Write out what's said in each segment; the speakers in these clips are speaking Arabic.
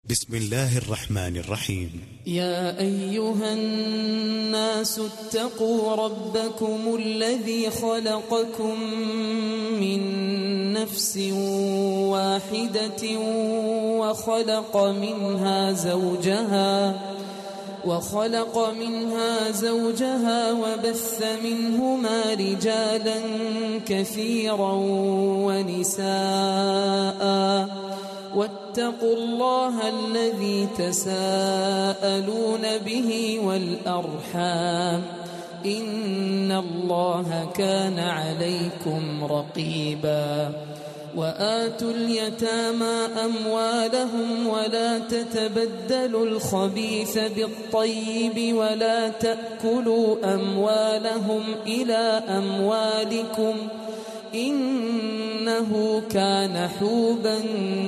بسم الله الرحمن الرحيم. يا أيها الناس اتقوا ربكم الذي خلقكم من نفس واحدة وخلق منها زوجها وبث منهما رجالا كثيرا ونساء واتقوا الله الذي تساءلون به والأرحام إن الله كان عليكم رقيبا وآتوا اليتامى أموالهم ولا تتبدلوا الخبيث بالطيب ولا تأكلوا أموالهم إلى أموالكم إنه كان حوبا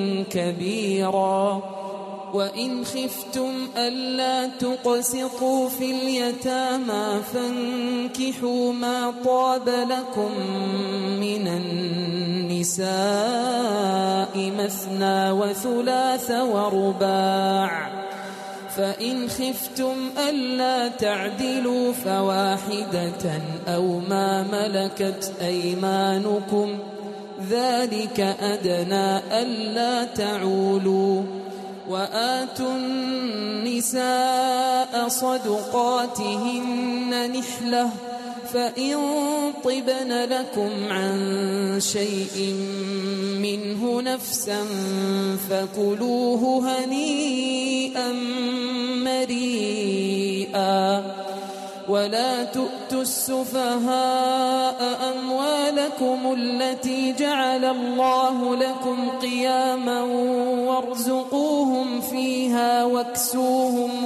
كبيرا وإن خفتم ألا تقسطوا في اليتامى فانكحوا ما طاب لكم من النساء مثنى وثلاث ورباع فإن خفتم ألا تعدلوا فواحدة أو ما ملكت أيمانكم ذلك أدنى ألا تعولوا وآتوا النساء صدقاتهن نحلة فإن طبن لكم عن شيء منه نفسا فكلوه هنيئا مريئا ولا تؤتوا السفهاء أموالكم التي جعل الله لكم قياما وارزقوهم فيها واكسوهم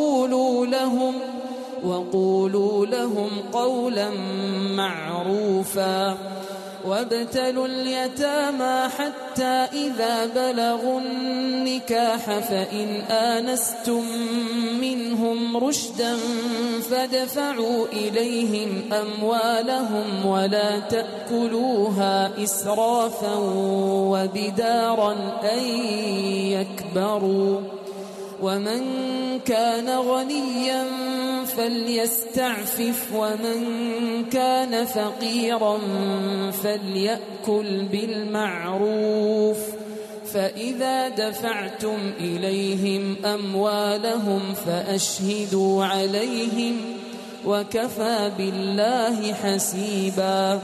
وقولوا لهم قولا معروفا وابتلوا اليتامى حتى إذا بلغوا النكاح فإن آنستم منهم رشدا فادفعوا إليهم أموالهم ولا تأكلوها إسرافا وبدارا أن يكبروا ومن كان غنيا فليستعفف ومن كان فقيرا فليأكل بالمعروف فإذا دفعتم إليهم أموالهم فأشهدوا عليهم وكفى بالله حسيبا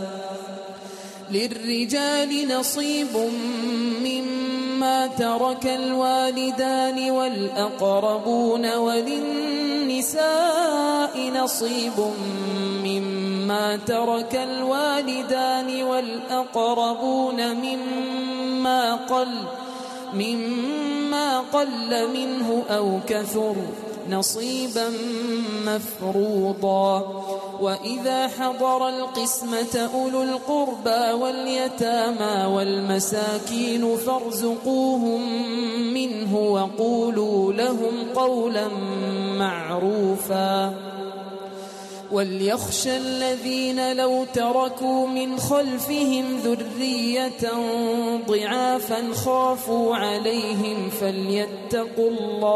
للرجال نصيب مما ترك الوالدان والأقربون وللنساء نصيب مما ترك الوالدان والأقربون مما قل منه أو كثر نصيبا مفروضا وإذا حضر القسمة أولو القربى واليتامى والمساكين فارزقوهم منه وقولوا لهم قولا معروفا وليخشى الذين لو تركوا من خلفهم ذرية ضعافا خافوا عليهم فليتقوا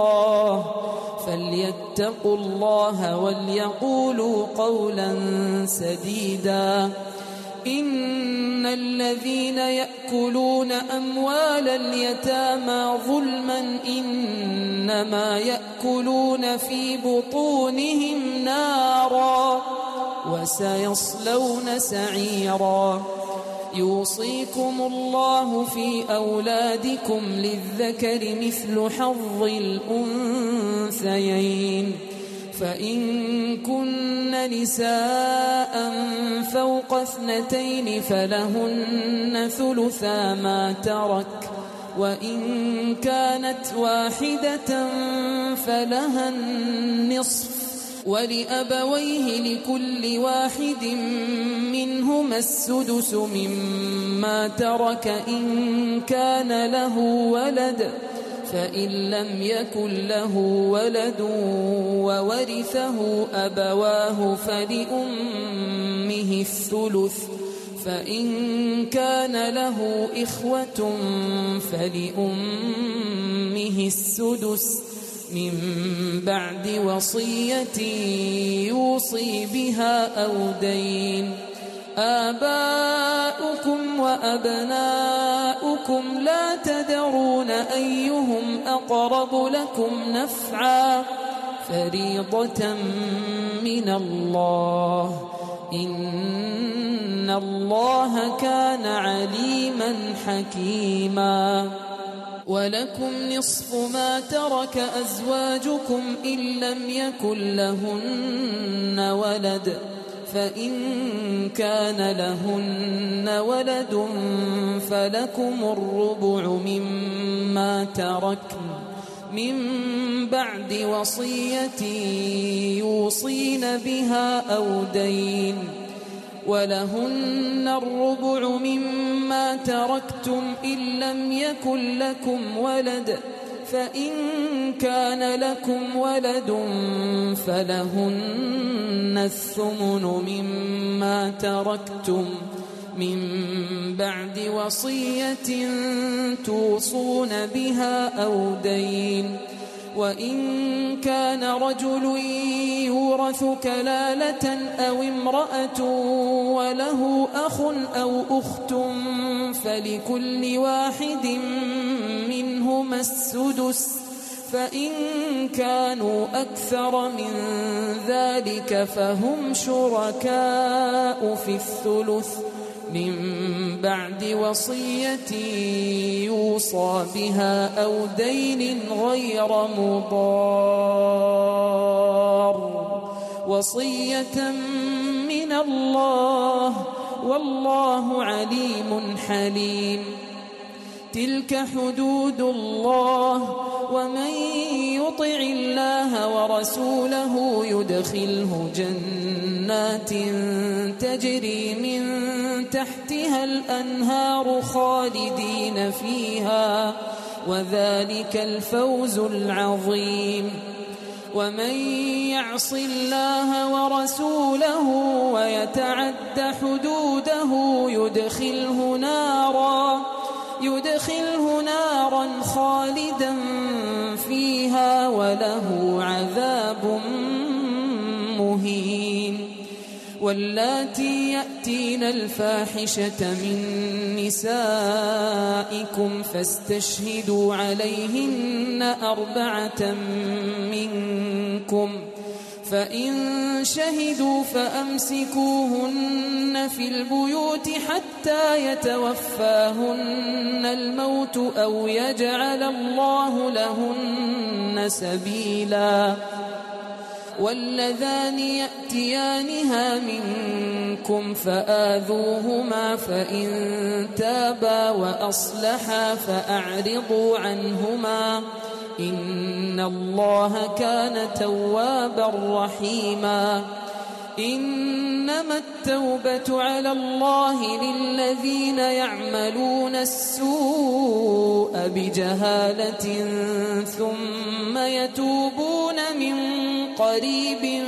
الله وليقولوا قولا سديدا إن الذين يأكلون أموال اليتامى ظلما إنما يأكلون في بطونهم نارا وسيصلون سعيرا يوصيكم الله في أولادكم للذكر مثل حظ الأنثيين فإن كن نساء فوق 2 فلهن ثلثا ما ترك وإن كانت واحدة فلها النصف ولأبويه لكل واحد منهما السدس مما ترك إن كان له ولد فإن لم يكن له ولد وورثه أبواه فلأمه الثلث فإن كان له إخوة فلأمه السدس من بعد وصية يوصي بها أو دين. آباؤكم وأبناؤكم لا تدرون أيهم أقرب لكم نفعا فريضة من الله إن الله كان عليما حكيما. ولكم نصف ما ترك أزواجكم إن لم يكن لهن ولد فإن كان لهن ولد فلكم الربع مما تركن من بعد وصية يوصين بها أو دين. ولهن الربع مما تركتم إن لم يكن لكم ولد فإن كان لكم ولد فلهن الثمن مما تركتم من بعد وصية توصون بها أو دين. وإن كان رجل يورث كلالة أو امرأة وله أخ أو أخت فلكل واحد منهما السدس فإن كانوا أكثر من ذلك فهم شركاء في الثلث من بعد وصية يوصى بها أو دين غير مضار وصية من الله والله عليم حليم. تلك حدود الله ومن يطع الله ورسوله يدخله جنات تجري من تحتها الأنهار خالدين فيها وذلك الفوز العظيم. ومن يعص الله ورسوله ويتعد حدوده يدخله نارا خالدا فيها وله عذاب مهين. واللاتي يأتين الفاحشة من نسائكم فاستشهدوا عليهن 4 منكم فإن شهدوا فأمسكوهن في البيوت حتى يتوفاهن الموت أو يجعل الله لهن سبيلا. واللذان يأتيانها منكم فآذوهما فإن تابا وأصلحا فأعرضوا عنهما إن الله كان توابا رحيما. إنما التوبة على الله للذين يعملون السوء بجهالة ثم يتوبون من قريب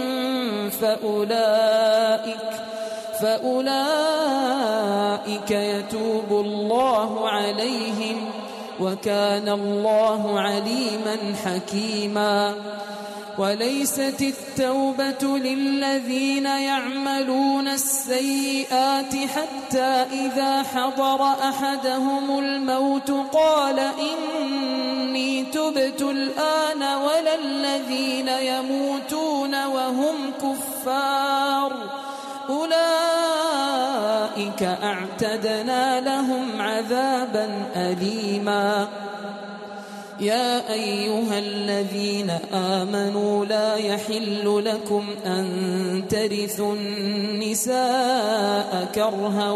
فأولئك يتوب الله عليهم وكان الله عليما حكيما. وليست التوبة للذين يعملون السيئات حتى إذا حضر أحدهم الموت قال إني تبت الآن ولا الذين يموتون وهم كفار أولئك أعتدنا لهم عذابا أليما. يا أيها الذين آمنوا لا يحل لكم أن ترثوا النساء كرها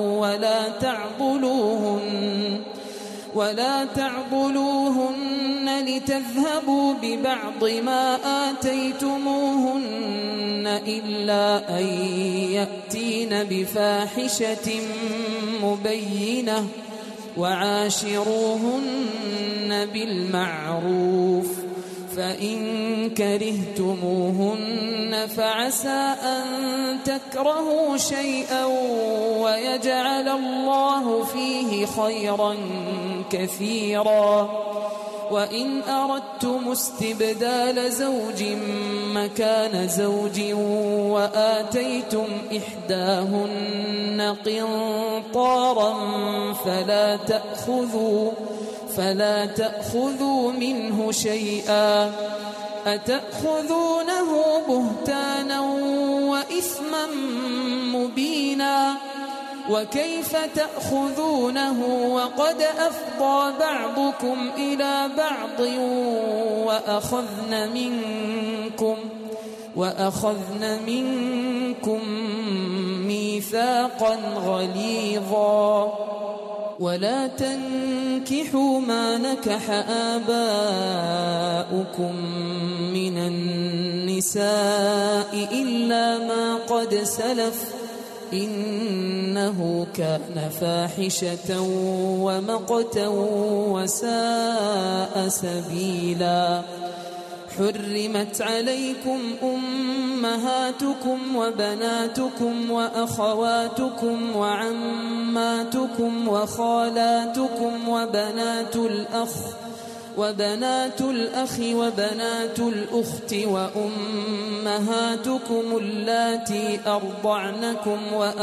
ولا تعضلوهن لتذهبوا ببعض ما آتيتموهن إلا أن يأتين بفاحشة مبينة وعاشروهن بالمعروف فإن كرهتموهن فعسى أن تكرهوا شيئا ويجعل الله فيه خيرا كثيرا. وإن أردتم استبدال زوج مكان زوج وآتيتم إحداهن قنطارا فلا تأخذوا منه شيئا أتأخذونه بهتانا وإثما مبينا وكيف تأخذونه وقد أفضى بعضكم إلى بعض وأخذن منكم ميثاقا غليظا. ولا تنكحوا ما نكح آباؤكم من النساء إلا ما قد سلف إنه كان فاحشة ومقتا وساء سبيلا. حرمت عليكم أمهاتكم وبناتكم وأخواتكم وعماتكم وخالاتكم وبنات الأخ وبنات الأخت وأمهاتكم اللاتي أرضعنكم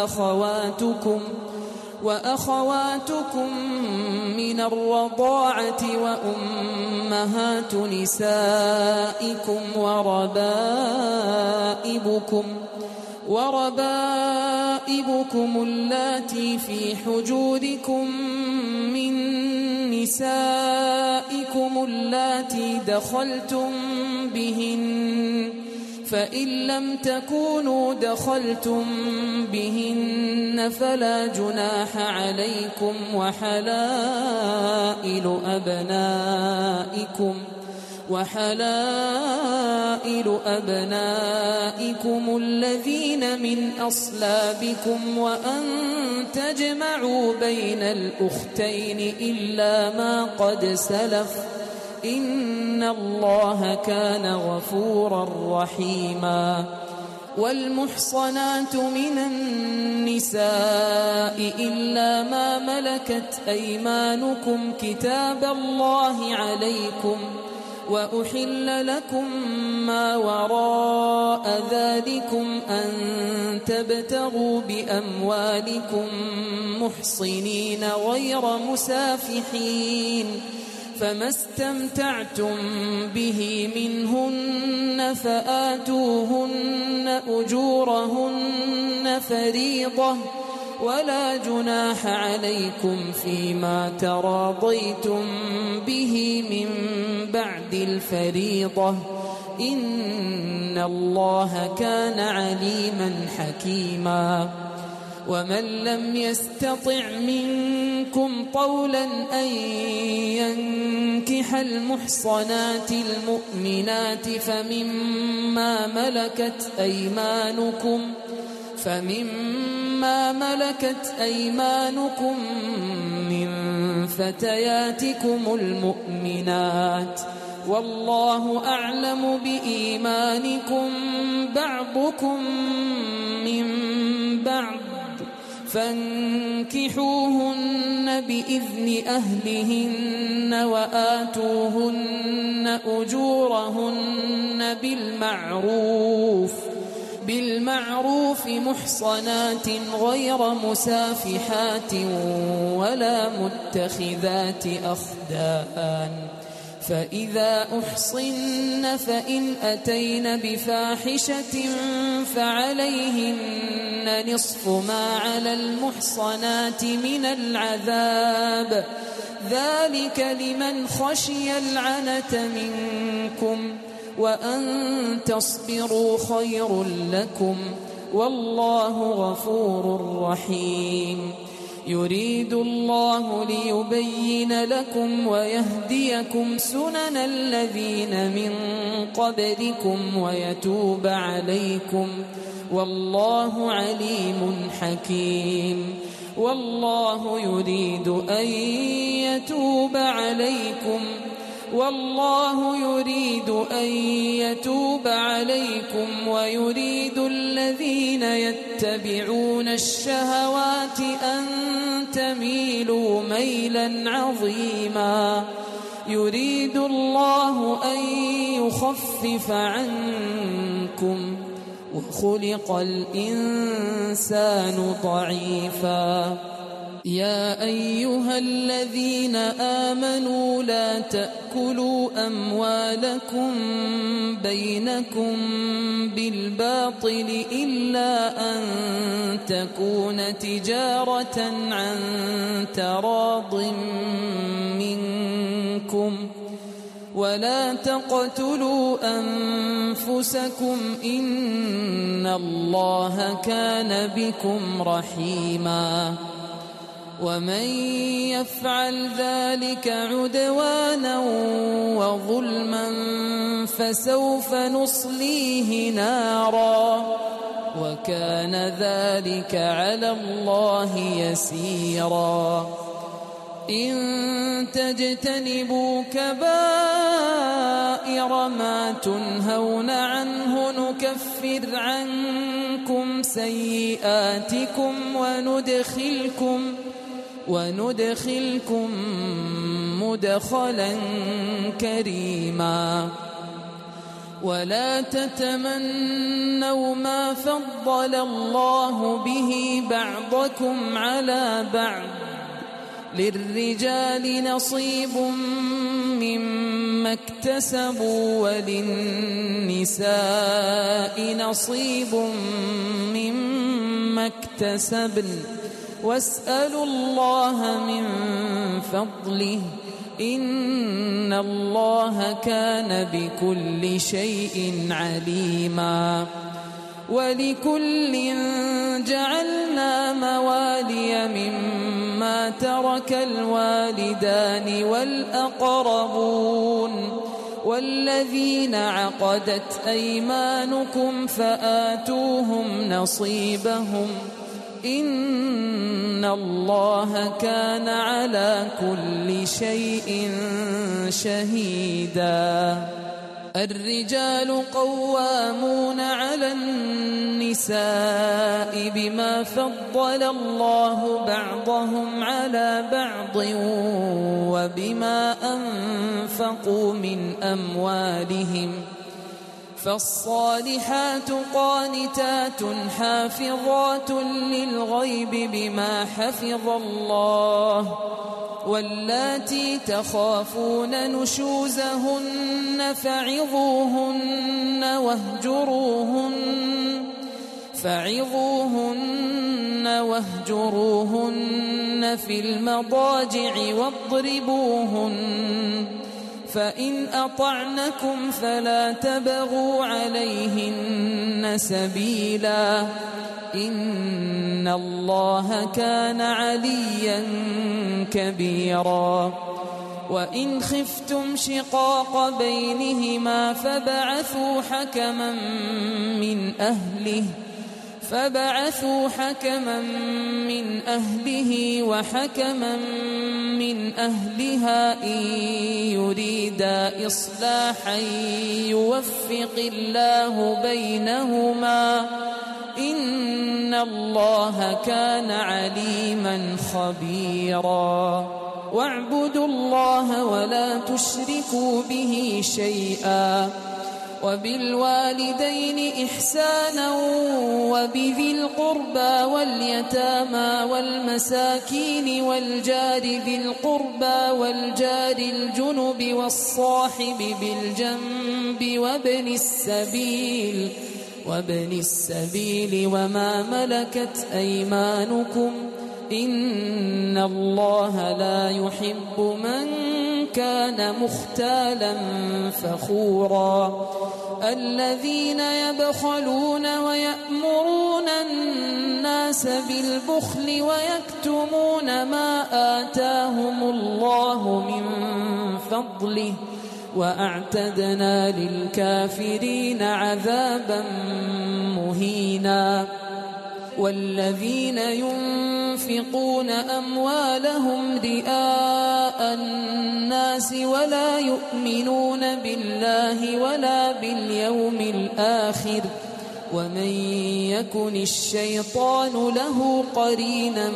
وأخواتكم من الرضاعة وأمهات نسائكم وربائبكم اللاتي في حجوركم من نسائكم اللاتي دخلتم بهن فإن لم تكونوا دخلتم بهن فلا جناح عليكم وحلائل أبنائكم الذين من أصلابكم وأن تجمعوا بين الأختين إلا ما قد سلف إن الله كان غفورا رحيما. والمحصنات من النساء إلا ما ملكت أيمانكم كتاب الله عليكم وأحل لكم ما وراء ذلكم أن تبتغوا بأموالكم محصنين غير مسافحين فما استمتعتم به منهن فآتوهن أجورهن فريضة ولا جناح عليكم فيما تراضيتم به من بعد الفريضة إن الله كان عليما حكيما. ومن لم يستطع منكم طولا أن ينكح المحصنات المؤمنات فمما ملكت أيمانكم من فتياتكم المؤمنات والله أعلم بإيمانكم بعضكم من بعض فانكحوهن بإذن أهلهن وآتوهن أجورهن بالمعروف محصنات غير مسافحات ولا متخذات أخدان فإذا أحصن فإن أتين بفاحشة فعليهن نصف ما على المحصنات من العذاب ذلك لمن خشي العنة منكم وأن تصبروا خير لكم والله غفور رحيم. يريد الله ليبين لكم ويهديكم سنن الذين من قبلكم ويتوب عليكم والله عليم حكيم. والله يريد أن يتوب عليكم والله يريد أن يتوب عليكم ويريد الذين يتبعون الشهوات أن تميلوا ميلا عظيما يريد الله أن يخفف عنكم وخلق الإنسان ضعيفا يا أيها الذين آمنوا لا تأكلوا أموالكم بينكم بالباطل إلا أن تكون تجارة عن تراض منكم ولا تقتلوا أنفسكم إن الله كان بكم رحيما ومن يفعل ذلك عدوانا وظلما فسوف نصليه نارا وكان ذلك على الله يسيرا إن تجتنبوا كبائر ما تنهون عنه نكفر عنكم سيئاتكم وندخلكم مدخلا كريما ولا تتمنوا ما فضل الله به بعضكم على بعض للرجال نصيب مما اكتسبوا وللنساء نصيب مما اكتسبن واسألوا الله من فضله إن الله كان بكل شيء عليما ولكل جعلنا موالي مما ترك الوالدان والأقربون والذين عقدت أيمانكم فآتوهم نصيبهم إن الله كان على كل شيء شهيدا الرجال قوامون على النساء بما فضل الله بعضهم على بعض وبما أنفقوا من أموالهم فالصالحات قانتات حافظات للغيب بما حفظ الله واللاتي تخافون نشوزهن فعظوهن واهجروهن في المضاجع واضربوهن فإن أطعنكم فلا تبغوا عليهن سبيلا إن الله كان عليا كبيرا وإن خفتم شقاق بينهما فبعثوا حكما من أهله وحكما من أهلها إن يريدا إصلاحا يوفق الله بينهما إن الله كان عليما خبيرا واعبدوا الله ولا تشركوا به شيئا وبالوالدين إحسانا وبذي القربى واليتامى والمساكين والجار ذي القربى والجار الجنب والصاحب بالجنب وابن السبيل وما ملكت أيمانكم إن الله لا يحب من كان مختالا فخورا الذين يبخلون ويأمرون الناس بالبخل ويكتمون ما آتاهم الله من فضله وأعتدنا للكافرين عذابا مهينا والذين ينفقون أموالهم رئاء الناس ولا يؤمنون بالله ولا باليوم الآخر ومن يكن الشيطان له قرينا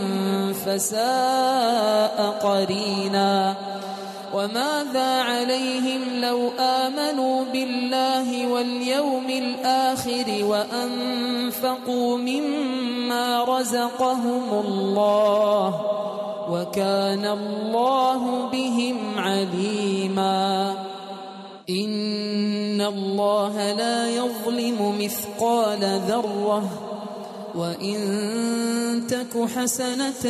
فساء قرينا وماذا عليهم لو آمنوا بالله واليوم الآخر وأنفقوا مما رزقهم الله وكان الله بهم عليما إن الله لا يظلم مثقال ذرة وإن تك حسنة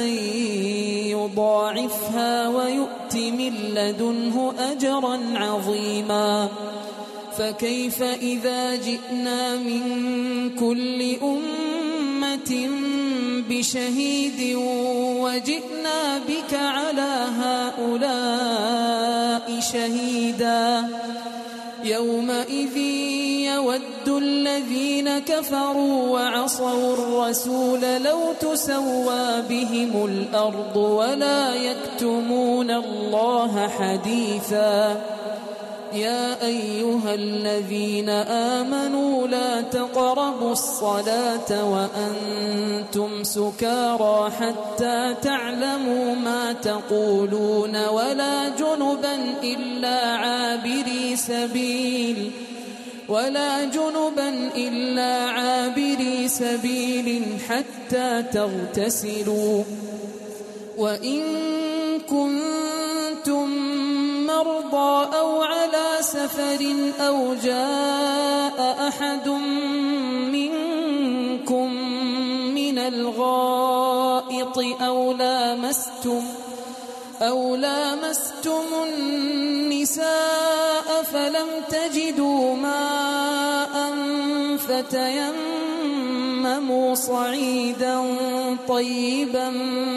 يضاعفها ويؤت من لدنه أجرا عظيما فكيف إذا جئنا من كل أمة بشهيد وجئنا بك على هؤلاء شهيدا يومئذ يود الذين كفروا وعصوا الرسول لو تسوى بهم الأرض ولا يكتمون الله حديثا يا أيها الذين آمنوا لا تقربوا الصلاة وأنتم سكارى حتى تعلموا ما تقولون ولا جنبا إلا عابري سبيل حتى تغتسلوا وإن كنتم مرضى أو على سفر أو جاء أحد منكم من الغائط أو لامستم النساء فلم تجدوا ماء فتيمموا صعيدا طيبا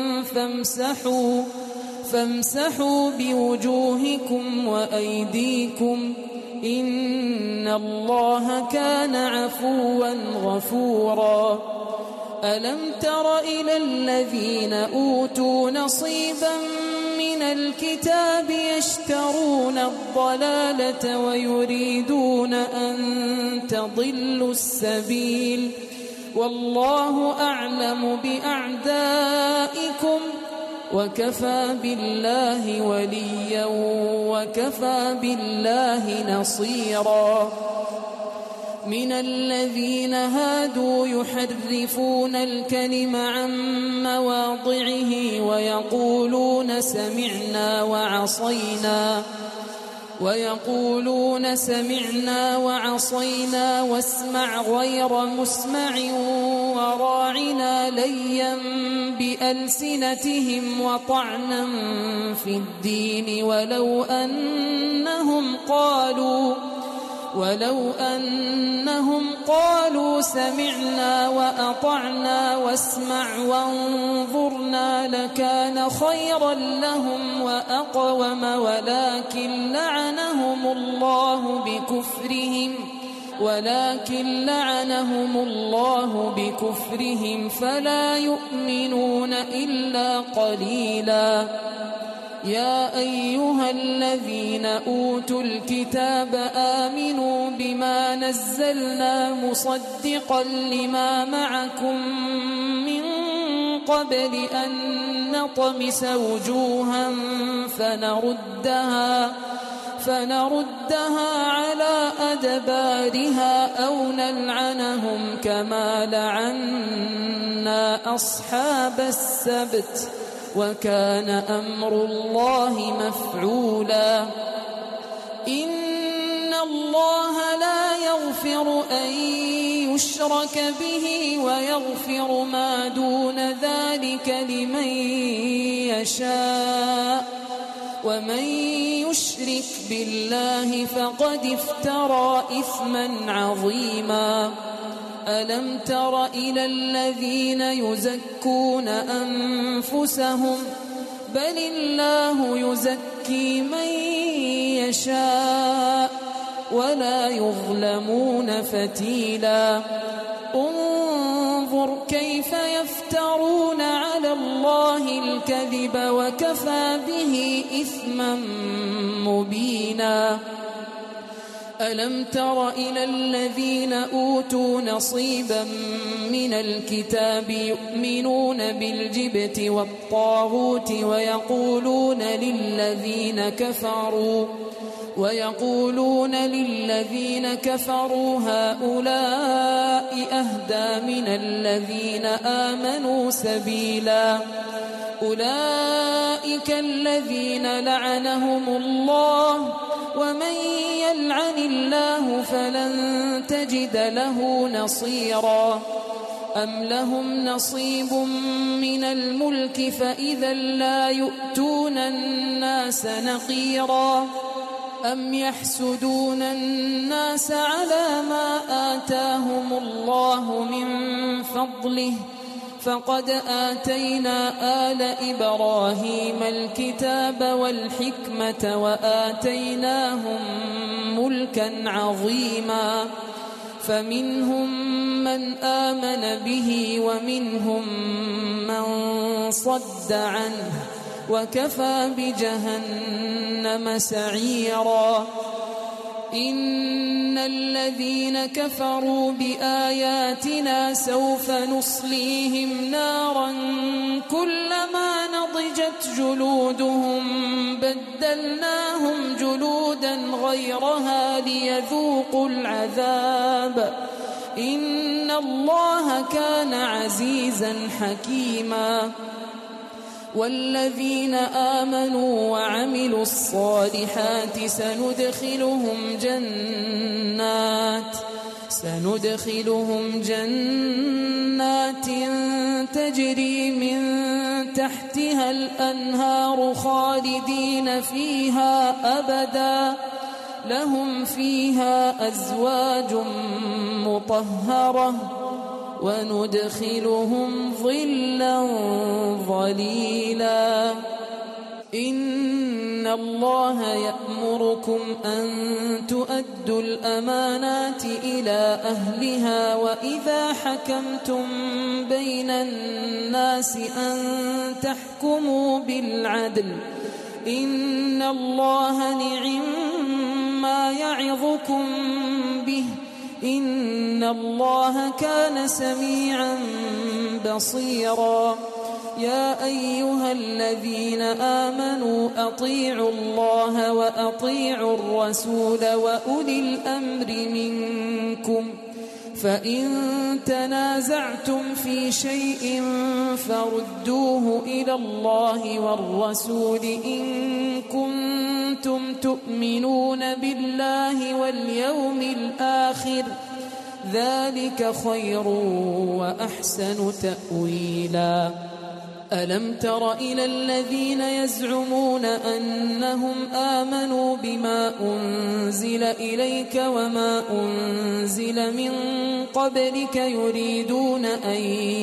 فامسحوا بوجوهكم وأيديكم إن الله كان عفوا غفورا ألم تر إلى الذين أوتوا نصيبا من الكتاب يشترون الضلالة ويريدون أن تضلوا السبيل والله أعلم بأعدائكم وكفى بالله وليا وكفى بالله نصيرا من الذين هادوا يحرفون الكلم عن مواضعه ويقولون سمعنا وعصينا واسمع غير مسمع وراعنا ليا بألسنتهم وطعنا في الدين ولو أنهم قالوا سمعنا وأطعنا واسمع وانظرنا لكان خيرا لهم وأقوم ولكن لعنهم الله بكفرهم فلا يؤمنون إلا قليلا يا أيها الذين أوتوا الكتاب آمنوا بما نزلنا مصدقا لما معكم من قبل أن نطمس وجوها فنردها على أدبارها أو نلعنهم كما لعنا أصحاب السبت وكان أمر الله مفعولا إن الله لا يغفر أن يشرك به ويغفر ما دون ذلك لمن يشاء ومن يشرك بالله فقد افترى إثما عظيما ألم تر إلى الذين يزكون أنفسهم بل الله يزكي من يشاء ولا يظلمون فتيلا انظر فانظر كيف يفترون على الله الكذب وكفى به إثما مبينا ألم تر إلى الذين أوتوا نصيبا من الكتاب يؤمنون بالجبت والطاغوت ويقولون للذين كفروا هؤلاء أهدى من الذين آمنوا سبيلا أولئك الذين لعنهم الله ومن يلعن الله فلن تجد له نصيرا أم لهم نصيب من الملك فإذا لا يؤتون الناس نقيرا أم يحسدون الناس على ما آتاهم الله من فضله فقد آتينا آل إبراهيم الكتاب والحكمة وآتيناهم ملكا عظيما فمنهم من آمن به ومنهم من صد عنه وكفى بجهنم سعيرا إن الذين كفروا بآياتنا سوف نصليهم نارا كلما نضجت جلودهم بدلناهم جلودا غيرها ليذوقوا العذاب إن الله كان عزيزا حكيما والذين آمنوا وعملوا الصالحات سندخلهم جنات تجري من تحتها الأنهار خالدين فيها أبدا لهم فيها أزواج مطهرة وندخلهم ظلا ظليلا إن الله يأمركم أن تؤدوا الأمانات إلى أهلها وإذا حكمتم بين الناس أن تحكموا بالعدل إن الله نعم ما يعظكم به إن الله كان سميعا بصيرا يا أيها الذين آمنوا أطيعوا الله وأطيعوا الرسول وأولي الأمر منكم فإن تنازعتم في شيء فردوه إلى الله والرسول إن كنتم تؤمنون بالله واليوم الآخر ذلك خير وأحسن تأويلا ألم تر إلى الذين يزعمون أنهم آمنوا بما أنزل إليك وما أنزل من قبلك يريدون أن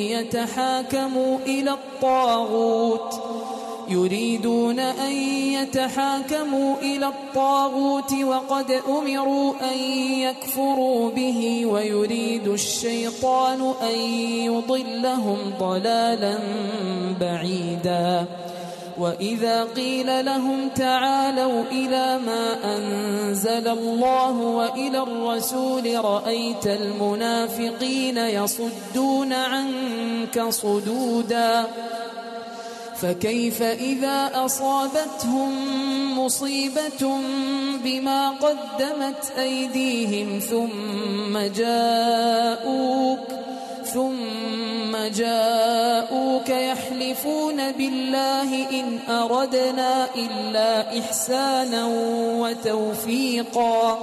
يتحاكموا إلى الطاغوت وقد أمروا أن يكفروا به ويريد الشيطان أن يضلهم ضلالا بعيدا وإذا قيل لهم تعالوا إلى ما أنزل الله وإلى الرسول رأيت المنافقين يصدون عنك صدودا فكيف إذا أصابتهم مصيبة بما قدمت أيديهم ثم جاءوك يحلفون بالله إن أردنا إلا إحسانا وتوفيقا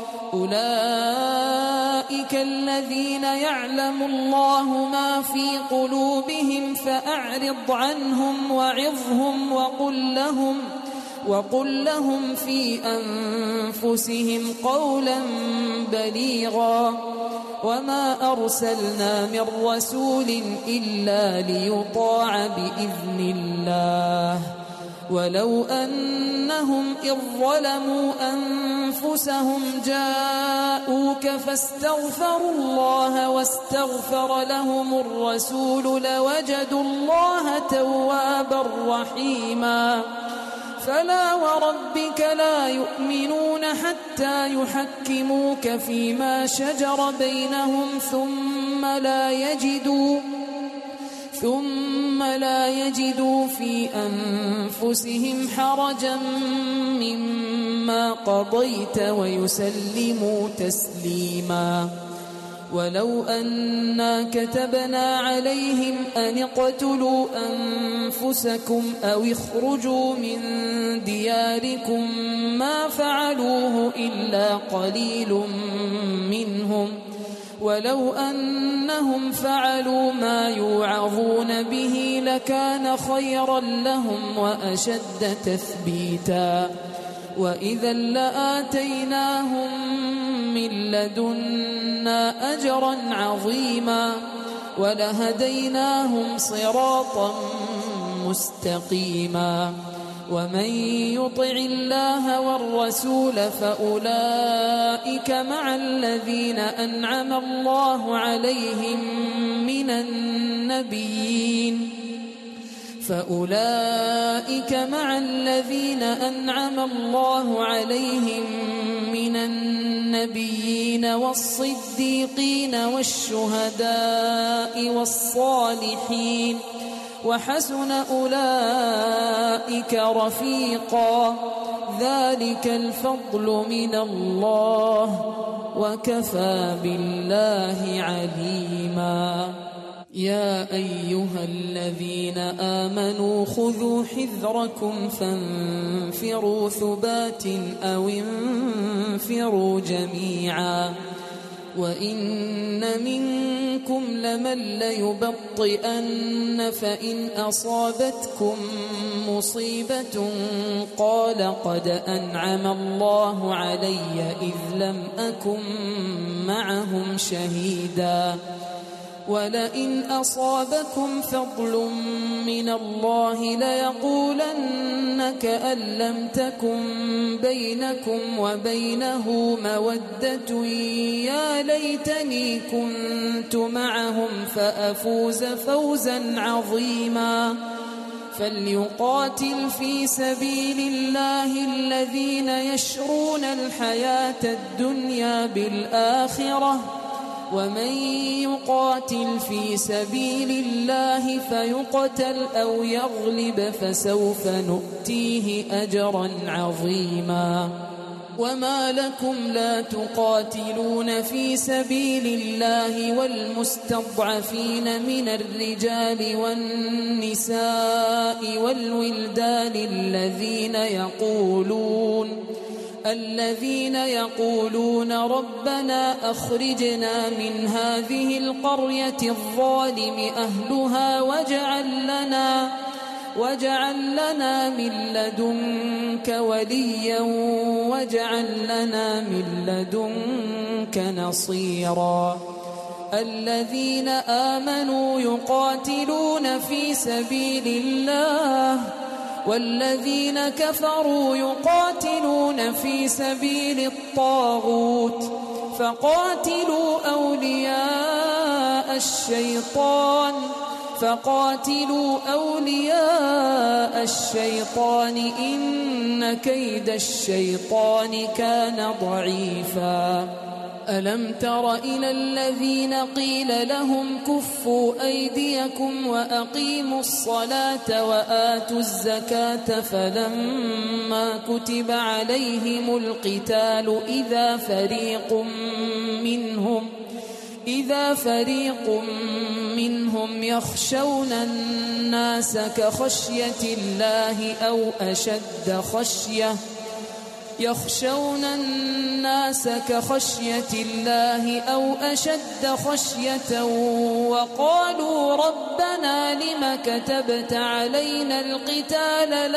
أولئك الذين يعلم الله ما في قلوبهم فأعرض عنهم وعظهم وقل لهم في أنفسهم قولا بليغا وما أرسلنا من رسول إلا ليطاع بإذن الله ولو أنهم إذ ظلموا أنفسهم جاءوك فاستغفروا الله واستغفر لهم الرسول لوجدوا الله توابا رحيما فلا وربك لا يؤمنون حتى يحكموك فيما شجر بينهم ثم لا يجدوا في أنفسهم حرجا مما قضيت ويسلموا تسليما ولو أنا كتبنا عليهم أن اقتلوا أنفسكم أو اخرجوا من دياركم ما فعلوه إلا قليل منهم ولو أنهم فعلوا ما يوعظون به لكان خيرا لهم وأشد تثبيتا وإذا لآتيناهم من لدنا أجرا عظيما ولهديناهم صراطا مستقيما ومن يطع الله والرسول فأولئك مع الذين أنعم الله عليهم من النبيين والصديقين والشهداء والصالحين وحسن أولئك رفيقا ذلك الفضل من الله وكفى بالله عليما يا أيها الذين آمنوا خذوا حذركم فانفروا ثبات أو انفروا جميعا وإن منكم لمن ليبطئن فإن أصابتكم مصيبة قال قد أنعم الله علي إذ لم أكن معهم شهيدا ولئن أصابكم فضل من الله ليقولن كأن لم تكن بينكم وبينه مودة يا ليتني كنت معهم فأفوز فوزا عظيما فليقاتل في سبيل الله الذين يشرون الحياة الدنيا بالآخرة ومن يقاتل في سبيل الله فيقتل أو يغلب فسوف نؤتيه أجرا عظيما وما لكم لا تقاتلون في سبيل الله والمستضعفين من الرجال والنساء والولدان الذين يقولون ربنا أخرجنا من هذه القرية الظالم أهلها واجعل لنا من لدنك وليا واجعل لنا من لدنك نصيرا الذين آمنوا يقاتلون في سبيل الله والذين كفروا يقاتلون في سبيل الطاغوت فقاتلوا أولياء الشيطان إن كيد الشيطان كان ضعيفا ألم تر إلى الذين قيل لهم كفوا أيديكم وأقيموا الصلاة وآتوا الزكاة فلما كتب عليهم القتال إذا فريق منهم يخشون الناس كخشية الله أو أشد خشية وقالوا ربنا لم كتبت علينا القتال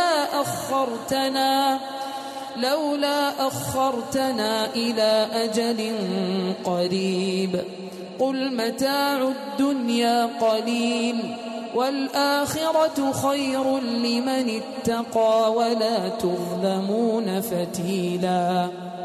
لولا أخرتنا إلى أجل قريب قل متاع الدنيا قليل والآخرة خير لمن اتقى ولا تظلمون فتيلا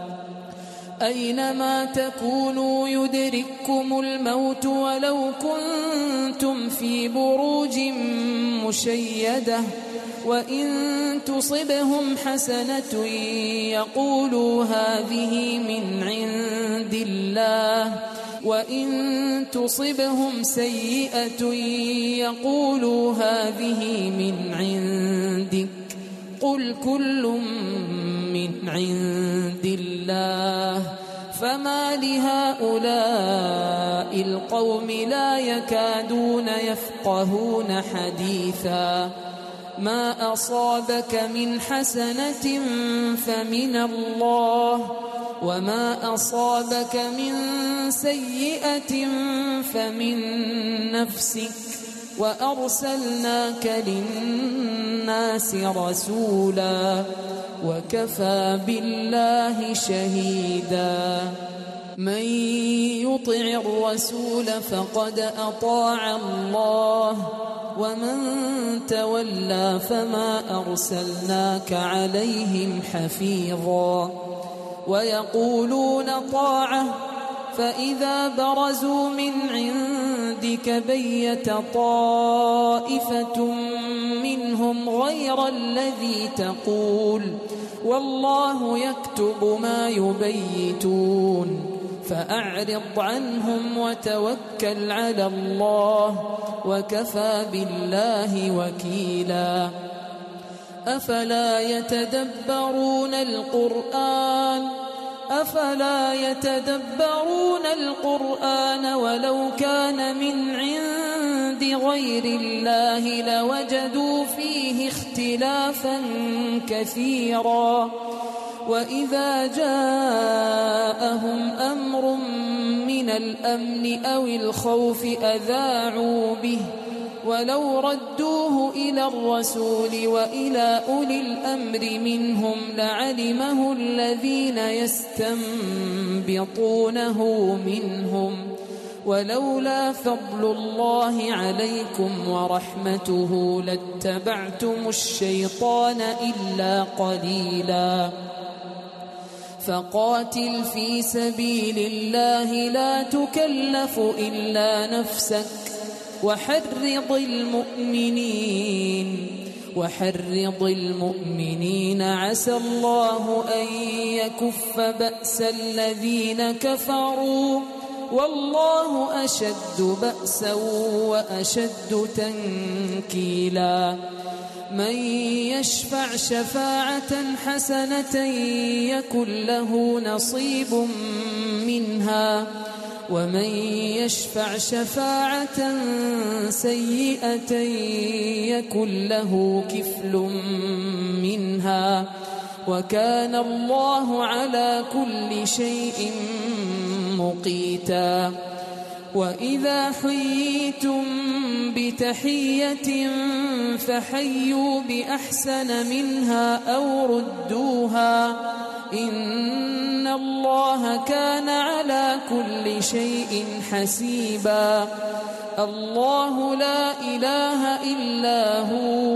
أينما تكونوا يدرككم الموت ولو كنتم في بروج مشيدة وإن تصبهم حسنة يقولوا هذه من عند الله وإن تصبهم سيئة يقولوا هذه من عندك قل كل من عند الله فما لهؤلاء القوم لا يكادون يفقهون حديثا ما أصابك من حسنة فمن الله وما أصابك من سيئة فمن نفسك وأرسلناك للناس رسولا وكفى بالله شهيدا من يطع الرسول فقد أطاع الله ومن تولى فما أرسلناك عليهم حفيظا ويقولون طاعة فإذا برزوا من عندك بيت طائفة منهم غير الذي تقول والله يكتب ما يبيتون فأعرض عنهم وتوكل على الله وكفى بالله وكيلا أفلا يتدبرون القرآن ولو كان من عند غير الله لوجدوا فيه اختلافا كثيرا وإذا جاءهم أمر من الأمن أو الخوف أذاعوا به ولو ردوه إلى الرسول وإلى أولي الأمر منهم لعلمه الذين يستنبطونه منهم ولولا فضل الله عليكم ورحمته لاتبعتم الشيطان إلا قليلا فقاتل في سبيل الله لا تكلف إلا نفسك وحرض المؤمنين عسى الله أن يكف بأس الذين كفروا والله أشد بأسا وأشد تنكيلا من يشفع شفاعة حسنة يكن له نصيب منها ومن يشفع شفاعة سيئة يكن له كفل منها وكان الله على كل شيء مقيتا وإذا حييتم بتحية فحيوا بأحسن منها أو ردوها إن الله كان على كل شيء حسيبا الله لا إله إلا هو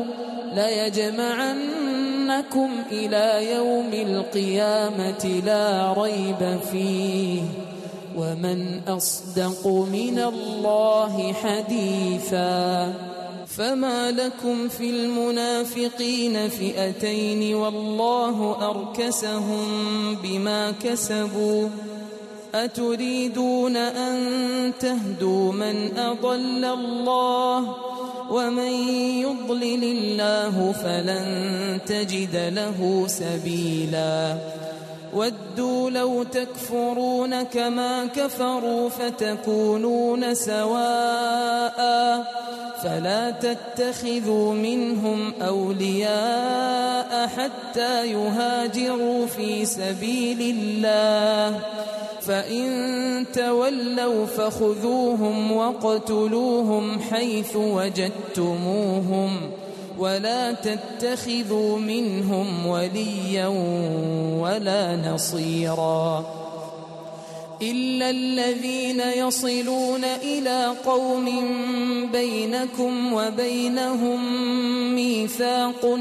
ليجمعنكم إلى يوم القيامة لا ريب فيه ومن أصدق من الله حديثا فما لكم في المنافقين فئتين والله أركسهم بما كسبوا أتريدون أن تهدوا من أضل الله ومن يضلل الله فلن تجد له سبيلا ودوا لو تكفرون كما كفروا فتكونون سواء فلا تتخذوا منهم أولياء حتى يهاجروا في سبيل الله فإن تولوا فخذوهم واقتلوهم حيث وجدتموهم ولا تتخذوا منهم وليا ولا نصيرا إلا الذين يصلون إلى قوم بينكم وبينهم ميثاق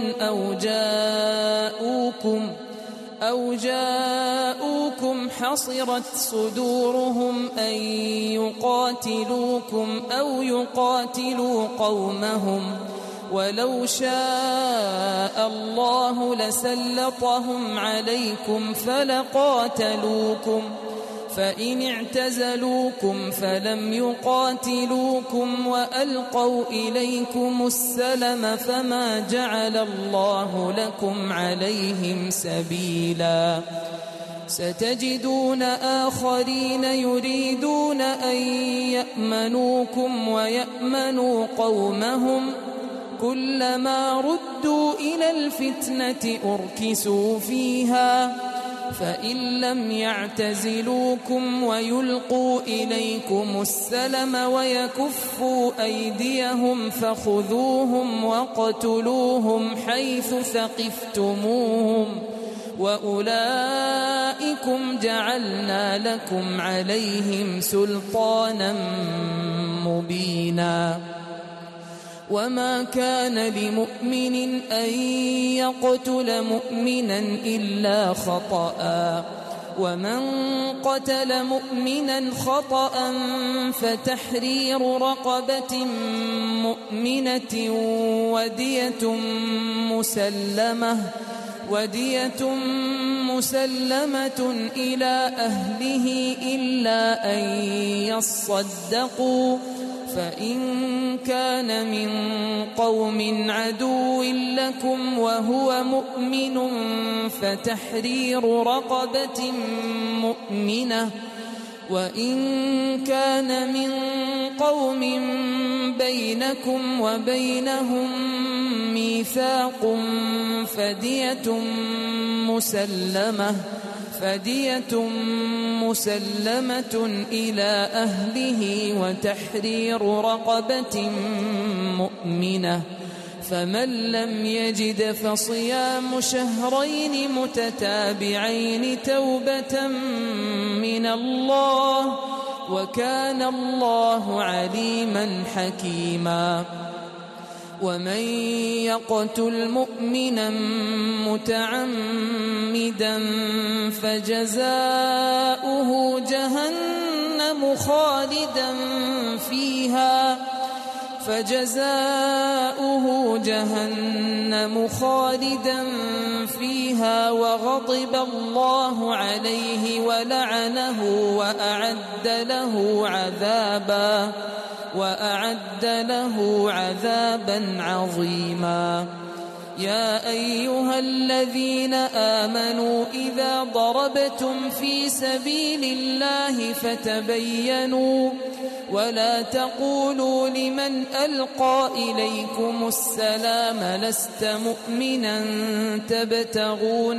أو جاءوكم حصرت صدورهم أن يقاتلوكم أو يقاتلوا قومهم ولو شاء الله لسلطهم عليكم فلقاتلوكم فإن اعتزلوكم فلم يقاتلوكم وألقوا إليكم السلم فما جعل الله لكم عليهم سبيلا ستجدون آخرين يريدون أن يأمنوكم ويأمنوا قومهم كلما ردوا إلى الفتنة أركسوا فيها فإن لم يعتزلوكم ويلقوا إليكم السلم ويكفوا أيديهم فخذوهم واقتلوهم حيث ثقفتموهم وأولئكم جعلنا لكم عليهم سلطانا مبينا وما كان لمؤمن أن يقتل مؤمنا إلا خطأ ومن قتل مؤمنا خطأ فتحرير رقبة مؤمنة ودية مسلمة إلى أهله إلا أن يصدقوا فإن كان من قوم عدو لكم وهو مؤمن فتحرير رقبة مؤمنة وإن كان من قوم بينكم وبينهم ميثاق فدية مسلمة إلى أهله وتحرير رقبة مؤمنة فمن لم يجد فصيام شهرين متتابعين توبة من الله وكان الله عليما حكيما ومن يقتل مؤمنا متعمدا فجزاؤه جهنم خالدا فيها وغضب الله عليه ولعنه وأعد له عذابا عظيما يا أيها الذين آمنوا إذا ضربتم في سبيل الله فتبينوا ولا تقولوا لمن ألقى إليكم السلام لست مؤمنا تبتغون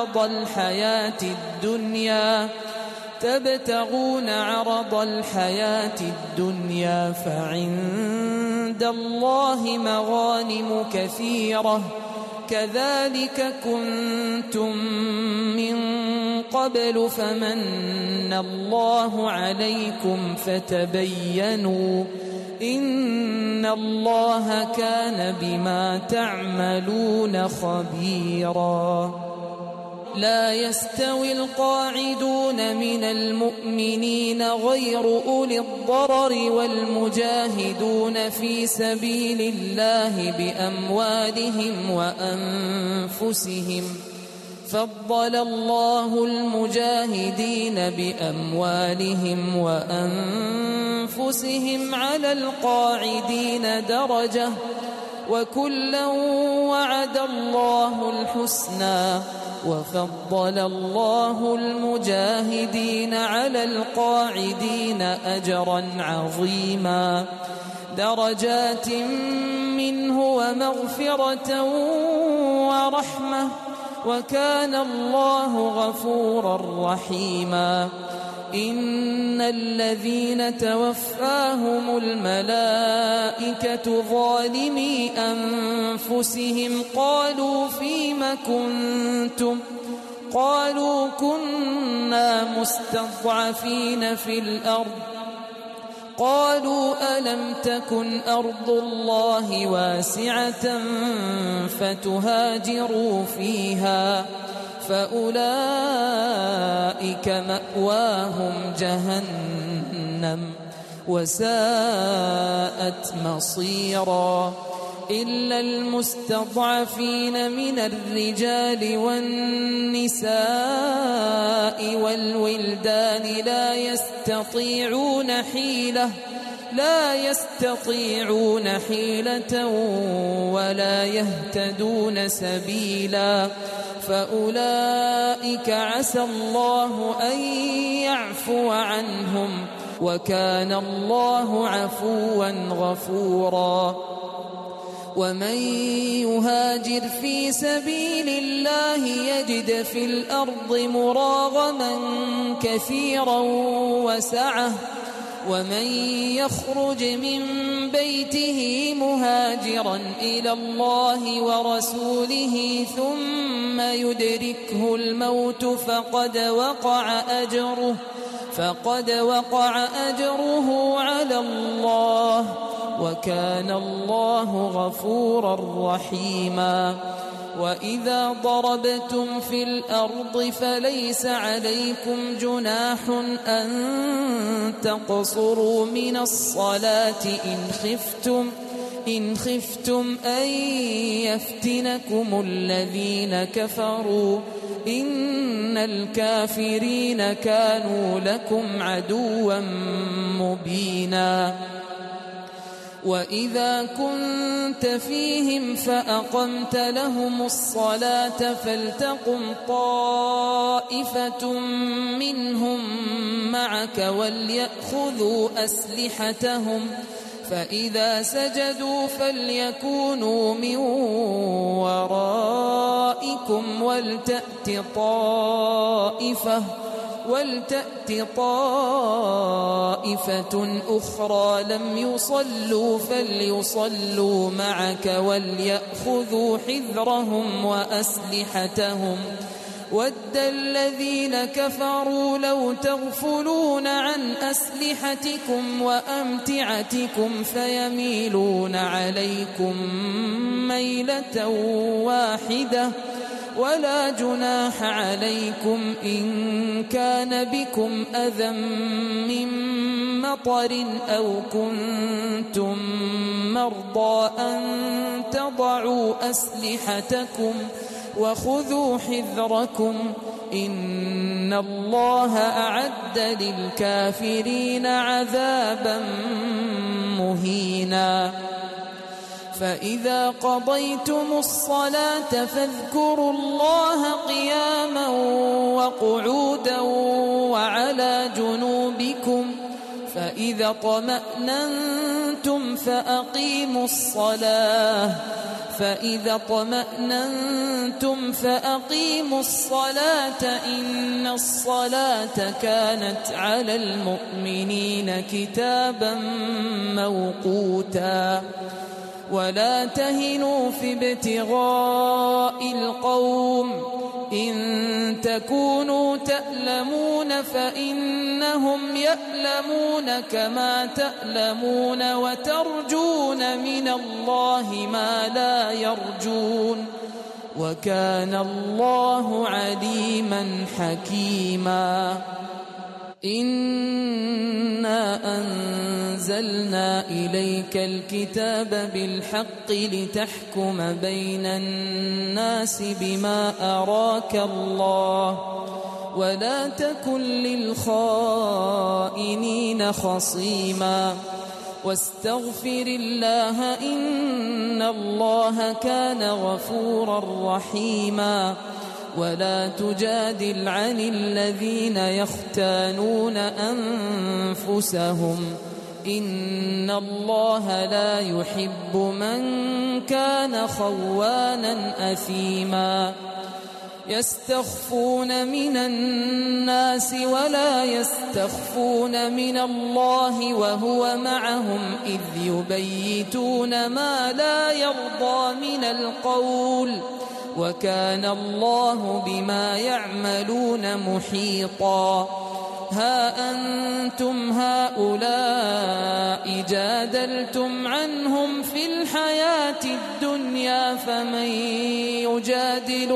عرض الحياة الدنيا فعند الله مغانم كثيرة كذلك كنتم من قبل فمن الله عليكم فتبينوا إن الله كان بما تعملون خبيرا لا يستوي القاعدون من المؤمنين غير أولي الضرر والمجاهدون في سبيل الله بأموالهم وأنفسهم فضل الله المجاهدين بأموالهم وأنفسهم على القاعدين درجة وكلا وعد الله الحسنى وفضل الله المجاهدين على القاعدين أجرا عظيما درجات منه ومغفرة ورحمة وكان الله غفورا رحيما إن الذين توفاهم الملائكة ظالمي أنفسهم قالوا قالوا كنا مستضعفين في الأرض قالوا ألم تكن أرض الله واسعة فتهاجروا فيها فأولئك مأواهم جهنم وساءت مصيرا إلا المستضعفين من الرجال والنساء والولدان لا يستطيعون حيلة ولا يهتدون سبيلا فأولئك عسى الله أن يعفو عنهم وكان الله عفوا غفورا ومن يهاجر في سبيل الله يجد في الأرض مراغما كثيرا وسعة ومن يخرج من بيته مهاجرا إلى الله ورسوله ثم يدركه الموت فقد وقع أجره على الله وكان الله غفورا رحيما وإذا ضربتم في الأرض فليس عليكم جناح أن تقصروا من الصلاة إن خفتم أن يفتنكم الذين كفروا إن الكافرين كانوا لكم عدوا مبينا وإذا كنت فيهم فأقمت لهم الصلاة فلتقم طائفة منهم معك وليأخذوا أسلحتهم فإذا سجدوا فليكونوا من ورائكم ولتأت طائفة أخرى لم يصلوا فليصلوا معك وليأخذوا حذرهم وأسلحتهم ود الذين كفروا لو تغفلون عن أسلحتكم وأمتعتكم فيميلون عليكم ميلة واحدة ولا جناح عليكم إن كان بكم أذى من مطر أو كنتم مرضى أن تضعوا أسلحتكم وخذوا حذركم إن الله أعد للكافرين عذابا مهينا فإذا قضيتم الصلاة فاذكروا الله قياما وقعودا وعلى جنوبكم فإذا طمأننتم فأقيموا الصلاة إن الصلاة كانت على المؤمنين كتابا موقوتا ولا تهنوا في ابتغاء القوم إن تكونوا تألمون فإنهم يألمون كما تألمون وترجون من الله ما لا يرجون وكان الله عليما حكيما إنا أنزلنا إليك الكتاب بالحق لتحكم بين الناس بما أراك الله ولا تكن للخائنين خصيما واستغفر الله إن الله كان غفورا رحيما ولا تجادل عن الذين يختانون أنفسهم إن الله لا يحب من كان خوانا أثيما يستخفون من الناس ولا يستخفون من الله وهو معهم إذ يبيتون ما لا يرضى من القول وكان الله بما يعملون محيطا ها أنتم هؤلاء جادلتم عنهم في الحياة الدنيا فمن يجادل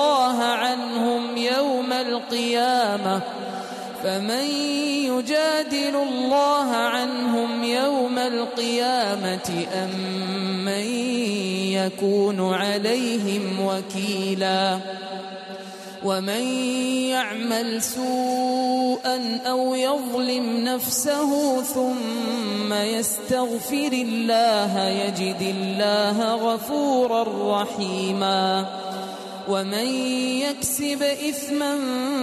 الله عنهم يوم القيامة أم من يكون عليهم وكيلا ومن يعمل سوءا أو يظلم نفسه ثم يستغفر الله يجد الله غفورا رحيما ومن يكسب إثما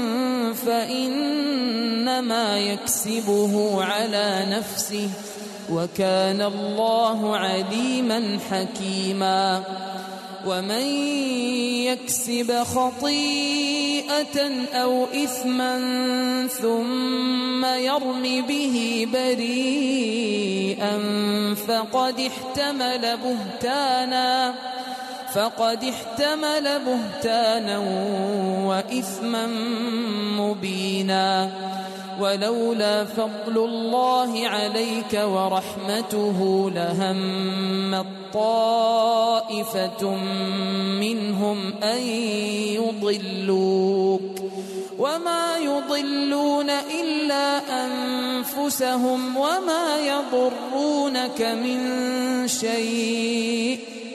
فإنما يكسبه على نفسه وكان الله عليما حكيما ومن يكسب خطيئة أو إثما ثم يرم به بريئا فقد احتمل بهتانا وإثما مبينا ولولا فضل الله عليك ورحمته لهمت طائفة منهم أن يضلوك وما يضلون إلا أنفسهم وما يضرونك من شيء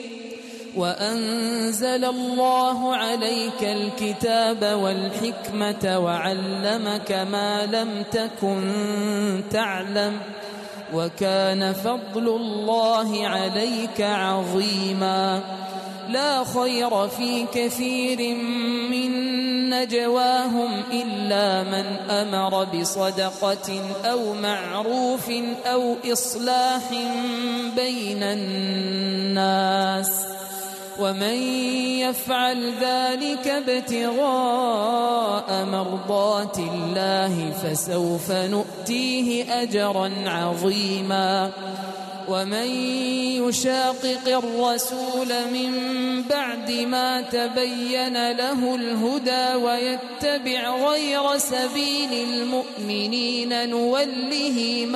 وأنزل الله عليك الكتاب والحكمة وعلمك ما لم تكن تعلم وكان فضل الله عليك عظيما لا خير في كثير من نجواهم إلا من أمر بصدقة أو معروف أو إصلاح بين الناس ومن يفعل ذلك ابتغاء مرضات الله فسوف نؤتيه أجرا عظيما ومن يشاقق الرسول من بعد ما تبين له الهدى ويتبع غير سبيل المؤمنين نوله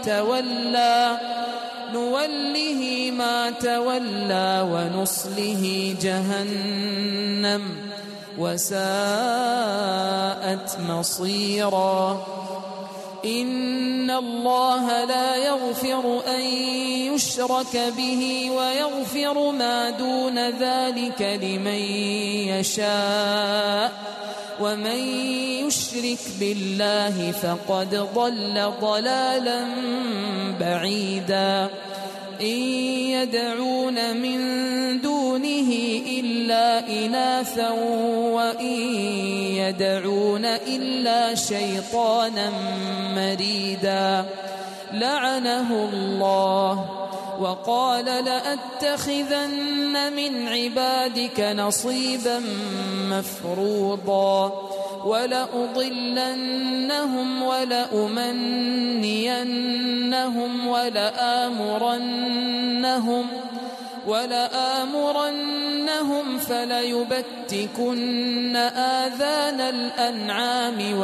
ما تولى ونصله جهنم وساءت مصيرا إن الله لا يغفر أن يشرك به ويغفر ما دون ذلك لمن يشاء ومن يشرك بالله فقد ضل ضلالا بعيدا إن يدعون من دونه إلا إناثا وإن يدعون إلا شيطانا مريدا لعنه الله وقال لأتخذن من عبادك نصيبا مفروضا ولأضلنهم ولأمنينهم ولآمرنهم فليبتكن آذان الأنعام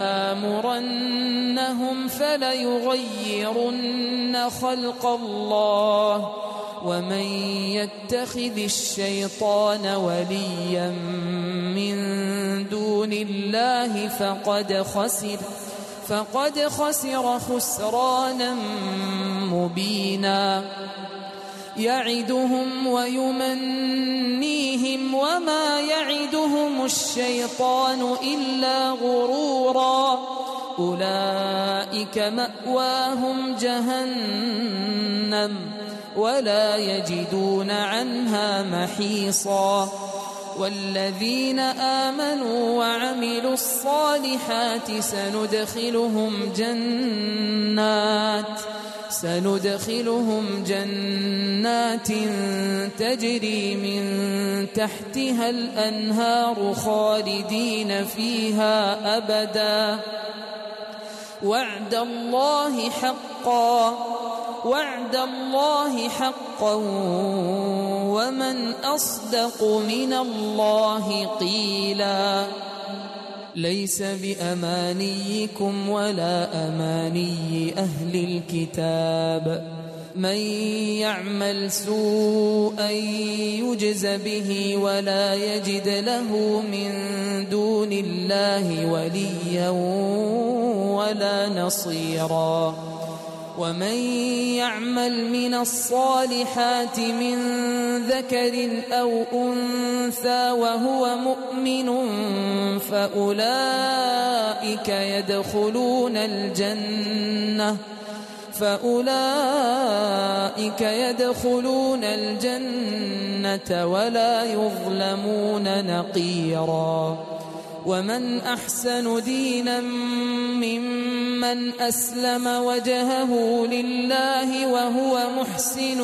ولآمرنهم فليغيرن خلق الله ومن يتخذ الشيطان وليا من دون الله فقد خسر خسرانا مبينا يعدهم ويمنيهم وما يعدهم الشيطان إلا غرورا أولئك مأواهم جهنم ولا يجدون عنها محيصا والذين آمنوا وعملوا الصالحات سندخلهم جنات تجري من تحتها الأنهار خالدين فيها أبدا وعد الله حقا وعد الله حقا ومن أصدق من الله قيلا ليس بأمانيكم ولا أماني أهل الكتاب من يعمل سوءا يجز به ولا يجد له من دون الله وليا ولا نصيرا ومن يعمل من الصالحات من ذكر أو أنثى وهو مؤمن فأولئك يدخلون الجنة ولا يظلمون نقيرا ومن أحسن دينا ممن أسلم وجهه لله وهو محسن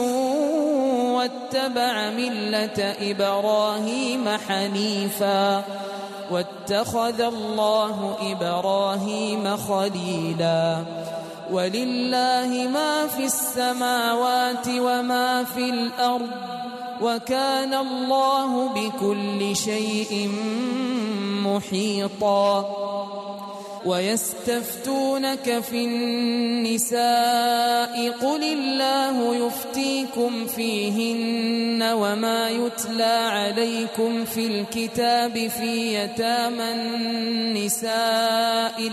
واتبع ملة إبراهيم حنيفا واتخذ الله إبراهيم خليلا ولله ما في السماوات وما في الأرض وكان الله بكل شيء محيطا ويستفتونك في النساء قل الله يفتيكم فيهن وما يتلى عليكم في الكتاب في يتامى النساء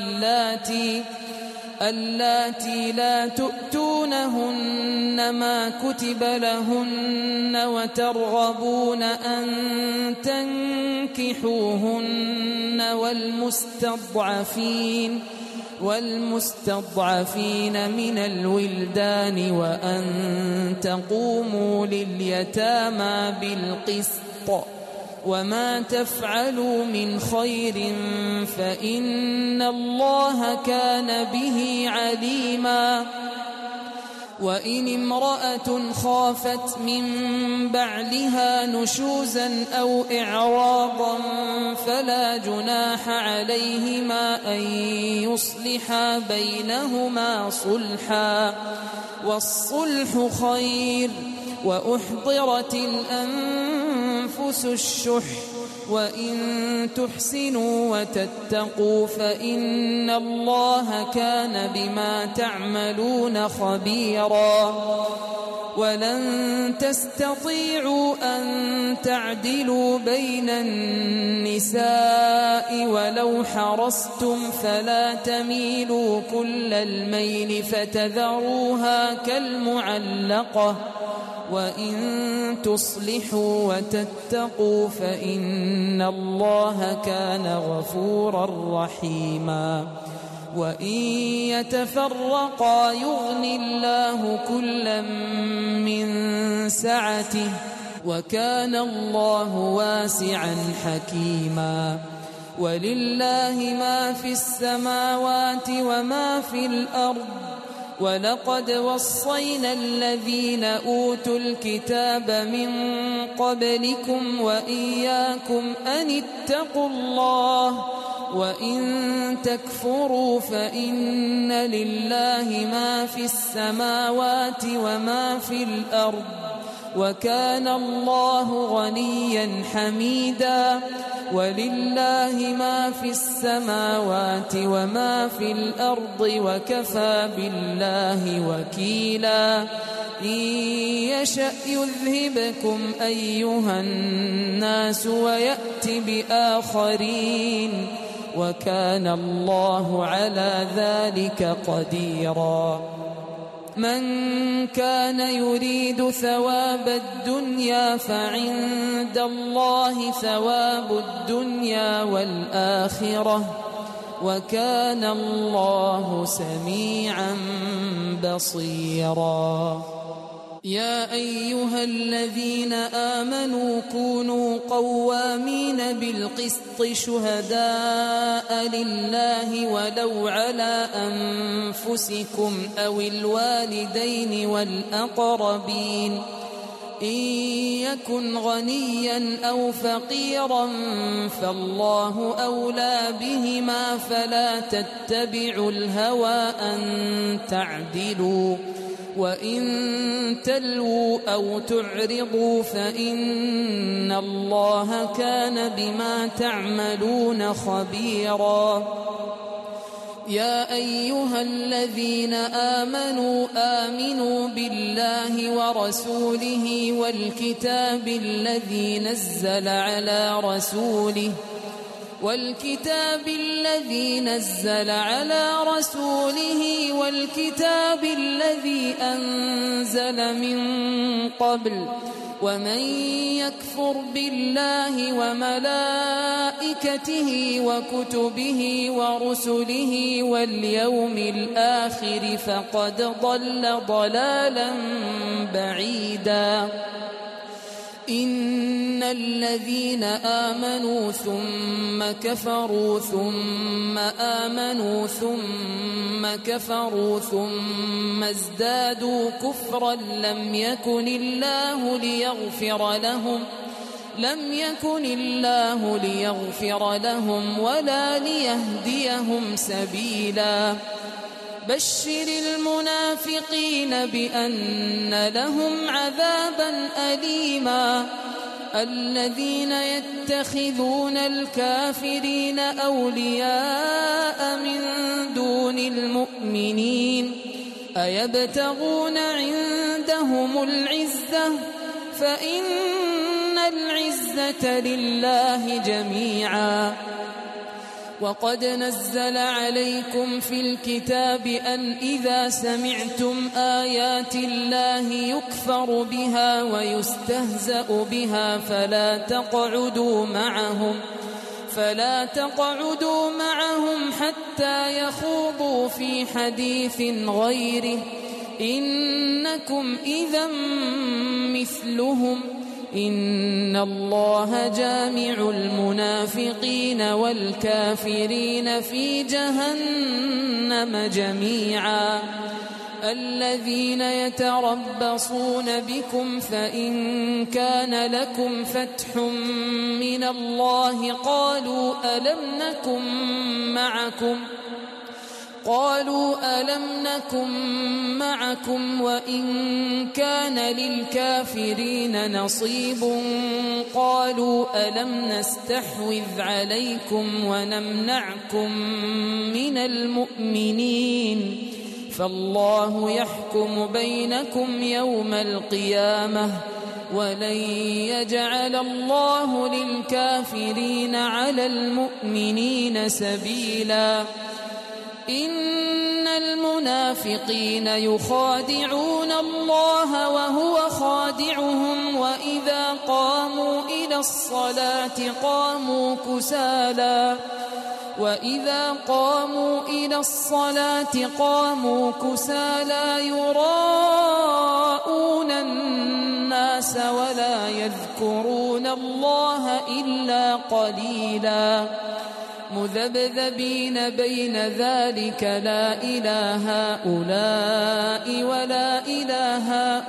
اللاتي لا تؤتونهن ما كتب لهن وترغبون أن تنكحوهن والمستضعفين من الولدان وأن تقوموا لليتامى بالقسط وما تفعلوا من خير فإن الله كان به عليما وإن امرأة خافت من بعلها نشوزا أو إعراضا فلا جناح عليهما أن يصلحا بينهما صلحا والصلح خير وأحضرت الأنفس الشح وإن تحسنوا وتتقوا فإن الله كان بما تعملون خبيرا ولن تستطيعوا أن تعدلوا بين النساء ولو حرصتم فلا تميلوا كل الميل فتذروها كالمعلقة وإن تصلحوا وتتقوا فإن الله كان غفورا رحيما وإن يتفرقا يغن الله كلا من سعته وكان الله واسعا حكيما ولله ما في السماوات وما في الأرض ولقد وصينا الذين أوتوا الكتاب من قبلكم وإياكم أن اتقوا الله وإن تكفروا فإن لله ما في السماوات وما في الأرض وكان الله غنيا حميدا ولله ما في السماوات وما في الأرض وكفى بالله وكيلا إن يشأ يذهبكم أيها الناس ويأت بآخرين وكان الله على ذلك قديرا من كان يريد ثواب الدنيا فعند الله ثواب الدنيا والآخرة وكان الله سميعا بصيرا يا أيها الذين آمنوا كونوا قوامين بالقسط شهداء لله ولو على أنفسكم أو الوالدين والأقربين إن يكن غنيا أو فقيرا فالله أولى بهما فلا تتبعوا الهوى أن تعدلوا وإن تلووا أو تعرضوا فإن الله كان بما تعملون خبيرا. يا أيها الذين آمنوا بالله ورسوله والكتاب الذي نزل على رسوله والكتاب الذي أنزل من قبل، ومن يكفر بالله وملائكته وكتبه ورسله واليوم الآخر فقد ضل ضلالا بعيدا. إن الذين آمنوا ثم كفروا ثم آمنوا ثم كفروا ثم ازدادوا كفرا لم يكن الله ليغفر لهم ولا ليهديهم سبيلا. بشر المنافقين بأن لهم عذابا أليما. الذين يتخذون الكافرين أولياء من دون المؤمنين أيبتغون عندهم العزة فإن العزة لله جميعا. وقد نزل عليكم في الكتاب أن إذا سمعتم آيات الله يكفر بها ويستهزأ بها فلا تقعدوا معهم حتى يخوضوا في حديث غيره إنكم إذا مثلهم إن الله جامع المنافقين والكافرين في جهنم جميعا. الذين يتربصون بكم فإن كان لكم فتح من الله قالوا ألم نكن معكم وإن كان للكافرين نصيب قالوا ألم نستحوذ عليكم ونمنعكم من المؤمنين فالله يحكم بينكم يوم القيامة ولن يجعل الله للكافرين على المؤمنين سبيلا. إن المنافقين يخادعون الله وهو خادعهم وإذا قاموا إلى الصلاة قاموا كسالى يراءون الناس ولا يذكرون الله إلا قليلا. مذبذبين بين ذلك لا إله هؤلاء ولا إله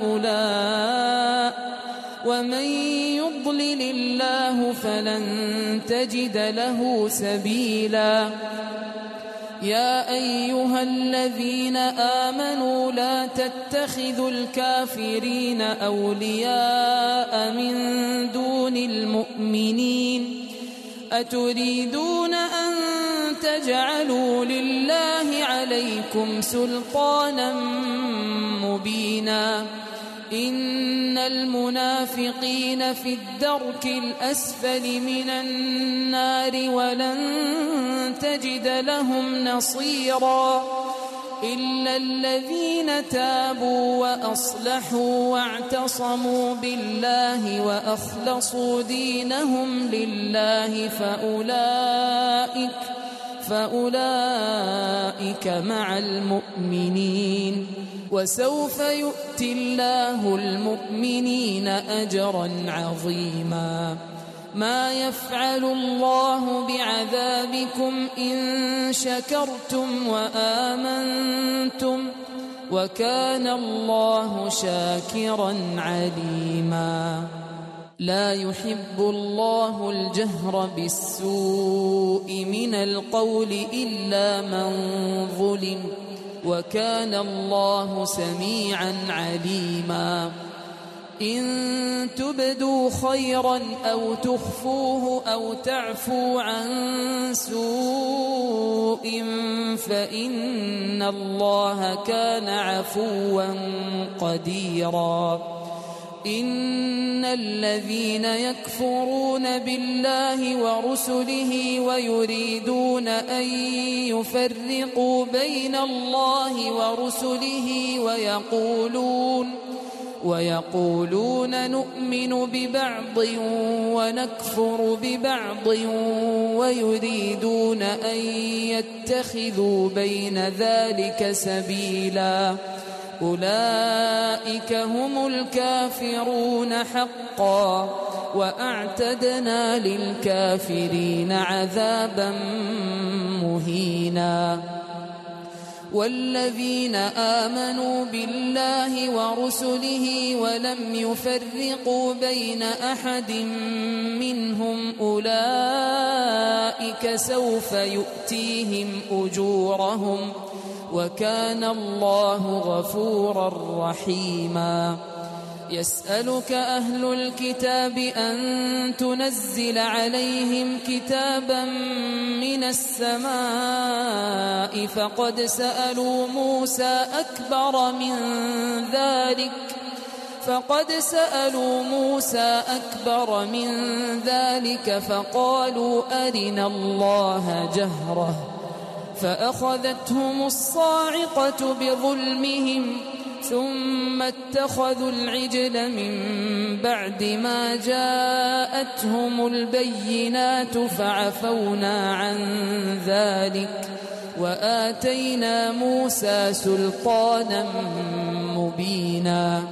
هؤلاء ومن يضلل الله فلن تجد له سبيلا. يا أيها الذين آمنوا لا تتخذوا الكافرين أولياء من دون المؤمنين أتريدون أن تجعلوا لله عليكم سلطانا مبينا. إن المنافقين في الدرك الأسفل من النار ولن تجد لهم نصيرا إلا الذين تابوا وأصلحوا واعتصموا بالله وأخلصوا دينهم لله فأولئك مع المؤمنين وسوف يؤتي الله المؤمنين أجرا عظيما. ما يفعل الله بعذابكم إن شكرتم وآمنتم وكان الله شاكرا عليما. لا يحب الله الجهر بالسوء من القول إلا من ظلم وكان الله سميعا عليما إن تبدوا خيرا أو تخفوه أو تعفو عن سوء فإن الله كان عفوا قديرا إن الذين يكفرون بالله ورسله ويريدون أن يفرقوا بين الله ورسله ويقولون نؤمن ببعض ونكفر ببعض ويريدون أن يتخذوا بين ذلك سبيلا أولئك هم الكافرون حقا وأعتدنا للكافرين عذابا مهينا والذين آمنوا بالله ورسله ولم يفرقوا بين أحد منهم أولئك سوف يؤتيهم أجورهم وكان الله غفورا رحيما يسألك أهل الكتاب أن تنزل عليهم كتابا من السماء فقد سألوا موسى أكبر من ذلك فقالوا أرنا الله جهرة فأخذتهم الصاعقة بظلمهم ثم اتخذوا العجل من بعد ما جاءتهم البينات فعفونا عن ذلك وآتينا موسى سلطانا مبينا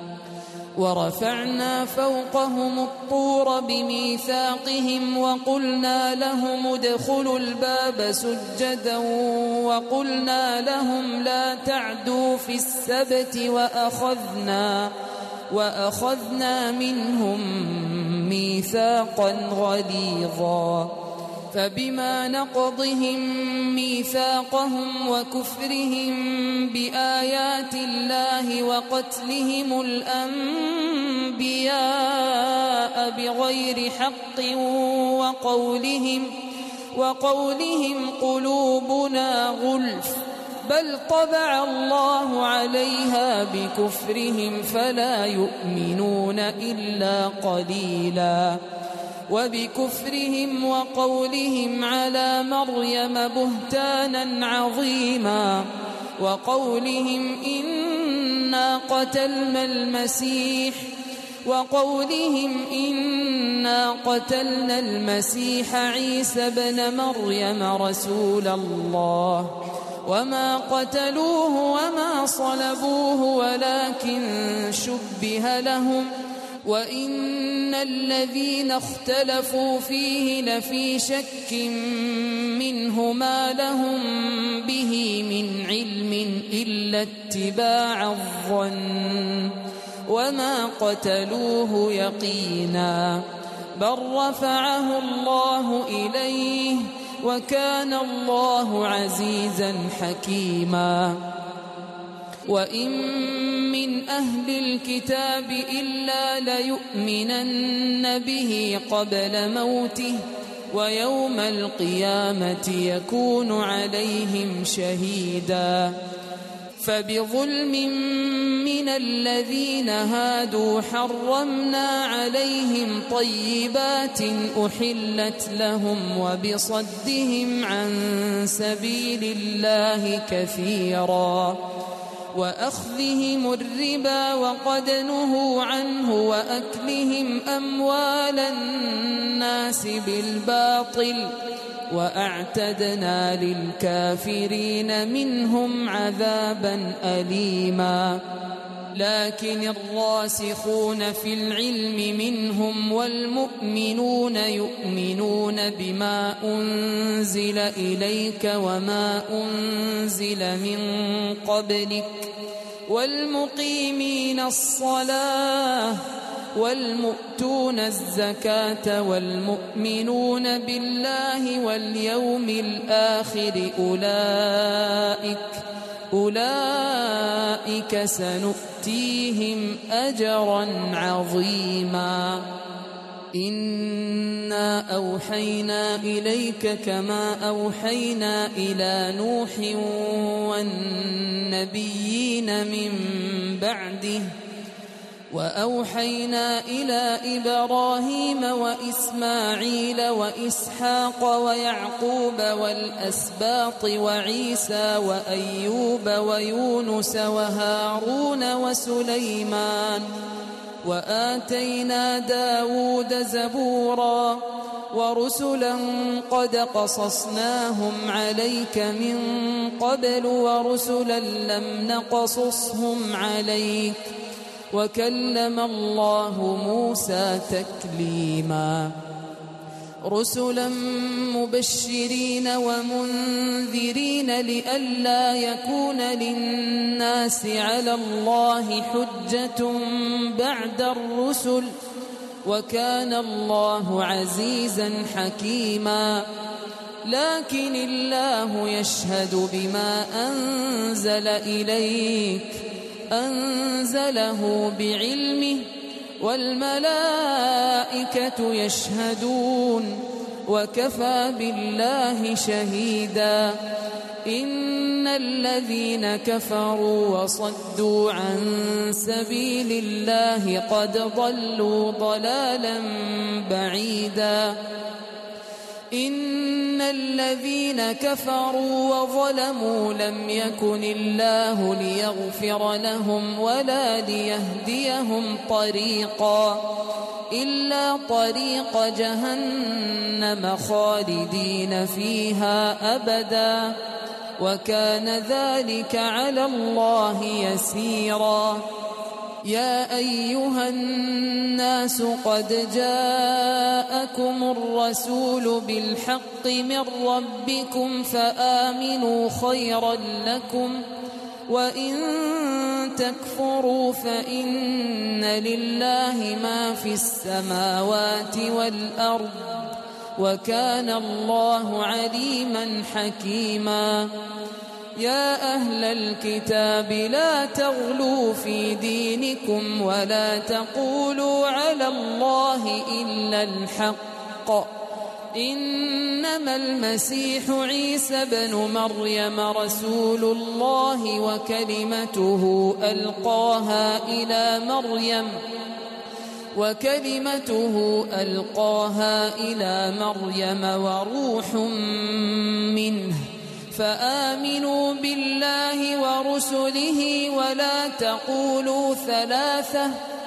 ورفعنا فوقهم الطور بميثاقهم وقلنا لهم ادخلوا الباب سجدا وقلنا لهم لا تعدوا في السبت وأخذنا منهم ميثاقا غليظا فبما نقضهم ميثاقهم وكفرهم بآيات الله وقتلهم الأنبياء بغير حق وقولهم قلوبنا غلف بل طبع الله عليها بكفرهم فلا يؤمنون إلا قليلا وبكفرهم وقولهم على مريم بهتانا عظيما وقولهم إنا قتلنا المسيح عيسى بن مريم رسول الله وما قتلوه وما صلبوه ولكن شبه لهم وإن الذين اختلفوا فيه لفي شك منه ما لهم به من علم إلا اتباع الظن وما قتلوه يقينا بل رفعه الله إليه وكان الله عزيزا حكيما وإن من أهل الكتاب إلا ليؤمنن به قبل موته ويوم القيامة يكون عليهم شهيدا فبظلم من الذين هادوا حرمنا عليهم طيبات أحلت لهم وبصدهم عن سبيل الله كثيرا وأخذهم الربا وقد نهوا عنه وأكلهم أموال الناس بالباطل وأعتدنا للكافرين منهم عذابا أليما لكن الراسخون في العلم منهم والمؤمنون يؤمنون بما أنزل إليك وما أنزل من قبلك والمقيمين الصلاة والمؤتون الزكاة والمؤمنون بالله واليوم الآخر أولئك سنؤتيهم أجرا عظيما إنا أوحينا إليك كما أوحينا إلى نوح والنبيين من بعده وأوحينا إلى إبراهيم وإسماعيل وإسحاق ويعقوب والأسباط وعيسى وأيوب ويونس وهارون وسليمان وآتينا داود زبورا ورسلا قد قصصناهم عليك من قبل ورسلا لم نقصصهم عليك وكلم الله موسى تكليما رسلا مبشرين ومنذرين لئلا يكون للناس على الله حجة بعد الرسل وكان الله عزيزا حكيما لكن الله يشهد بما أنزل إليك أنزله بعلمه والملائكة يشهدون وكفى بالله شهيدا إن الذين كفروا وصدوا عن سبيل الله قد ضلوا ضلالا بعيدا إن الذين كفروا وظلموا لم يكن الله ليغفر لهم ولا ليهديهم طريقا إلا طريق جهنم خالدين فيها أبدا وكان ذلك على الله يسيرا يا أيها الناس قد جاءكم الرسول بالحق من ربكم فآمنوا خيرا لكم وإن تكفروا فإن لله ما في السماوات والأرض وكان الله عليما حكيما يا أهل الكتاب لا تغلوا في دينكم ولا تقولوا على الله إلا الحق إنما المسيح عيسى بن مريم رسول الله وكلمته ألقاها إلى مريم وروح منه فآمنوا بالله ورسله ولا تقولوا ثلاثة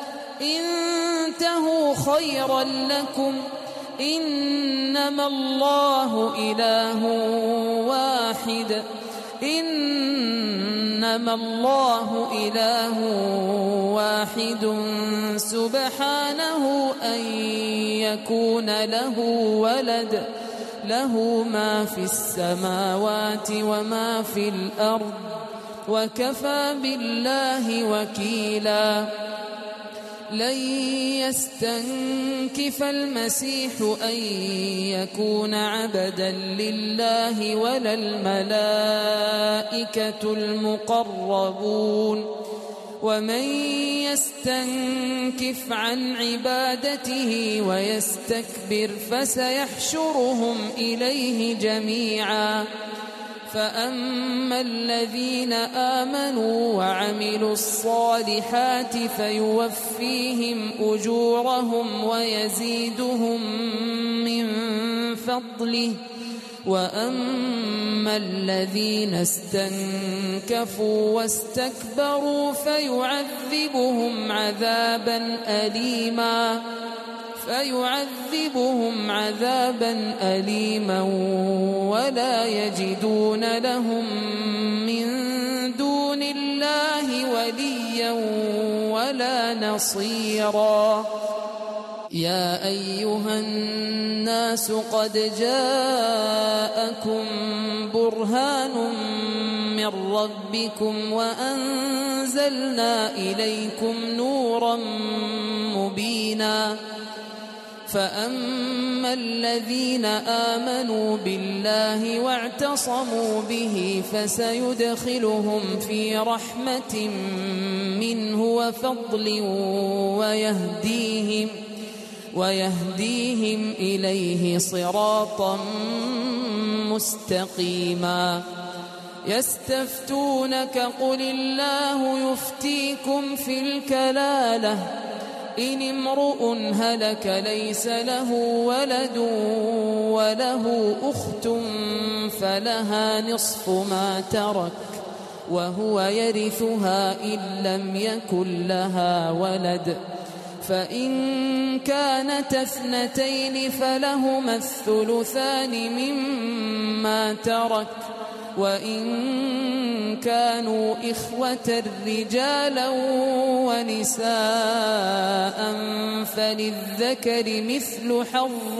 انتهوا خيرا لكم إنما الله إله واحد سبحانه أن يكون له ولد له ما في السماوات وما في الأرض وكفى بالله وكيلا لن يستنكف المسيح أن يكون عبدا لله ولا الملائكة المقربون ومن يستنكف عن عبادته ويستكبر فسيحشرهم إليه جميعا فأما الذين آمنوا وعملوا الصالحات فيوفيهم أجورهم ويزيدهم من فضله وأما الذين استنكفوا واستكبروا فيعذبهم عذابا أليما ولا يجدون لهم من دون الله وليا ولا نصيرا يا أيها الناس قد جاءكم برهان من ربكم وأنزلنا إليكم نورا مبينا فأما الذين آمنوا بالله واعتصموا به فسيدخلهم في رحمة منه وفضل ويهديهم إليه صراطا مستقيما. يستفتونك قل الله يفتيكم في الكلالة إن امرؤ هلك ليس له ولد وله أخت فلها نصف ما ترك وهو يرثها إن لم يكن لها ولد، فإن كانت اثنتين فلهما الثلثان مما ترك، وإن كانوا إخوة رجالا ونساء فللذكر مثل حظ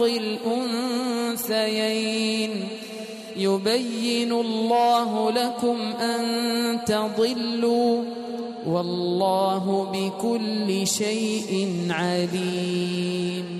الأنثيين. يبين الله لكم أن تضلوا والله بكل شيء عليم.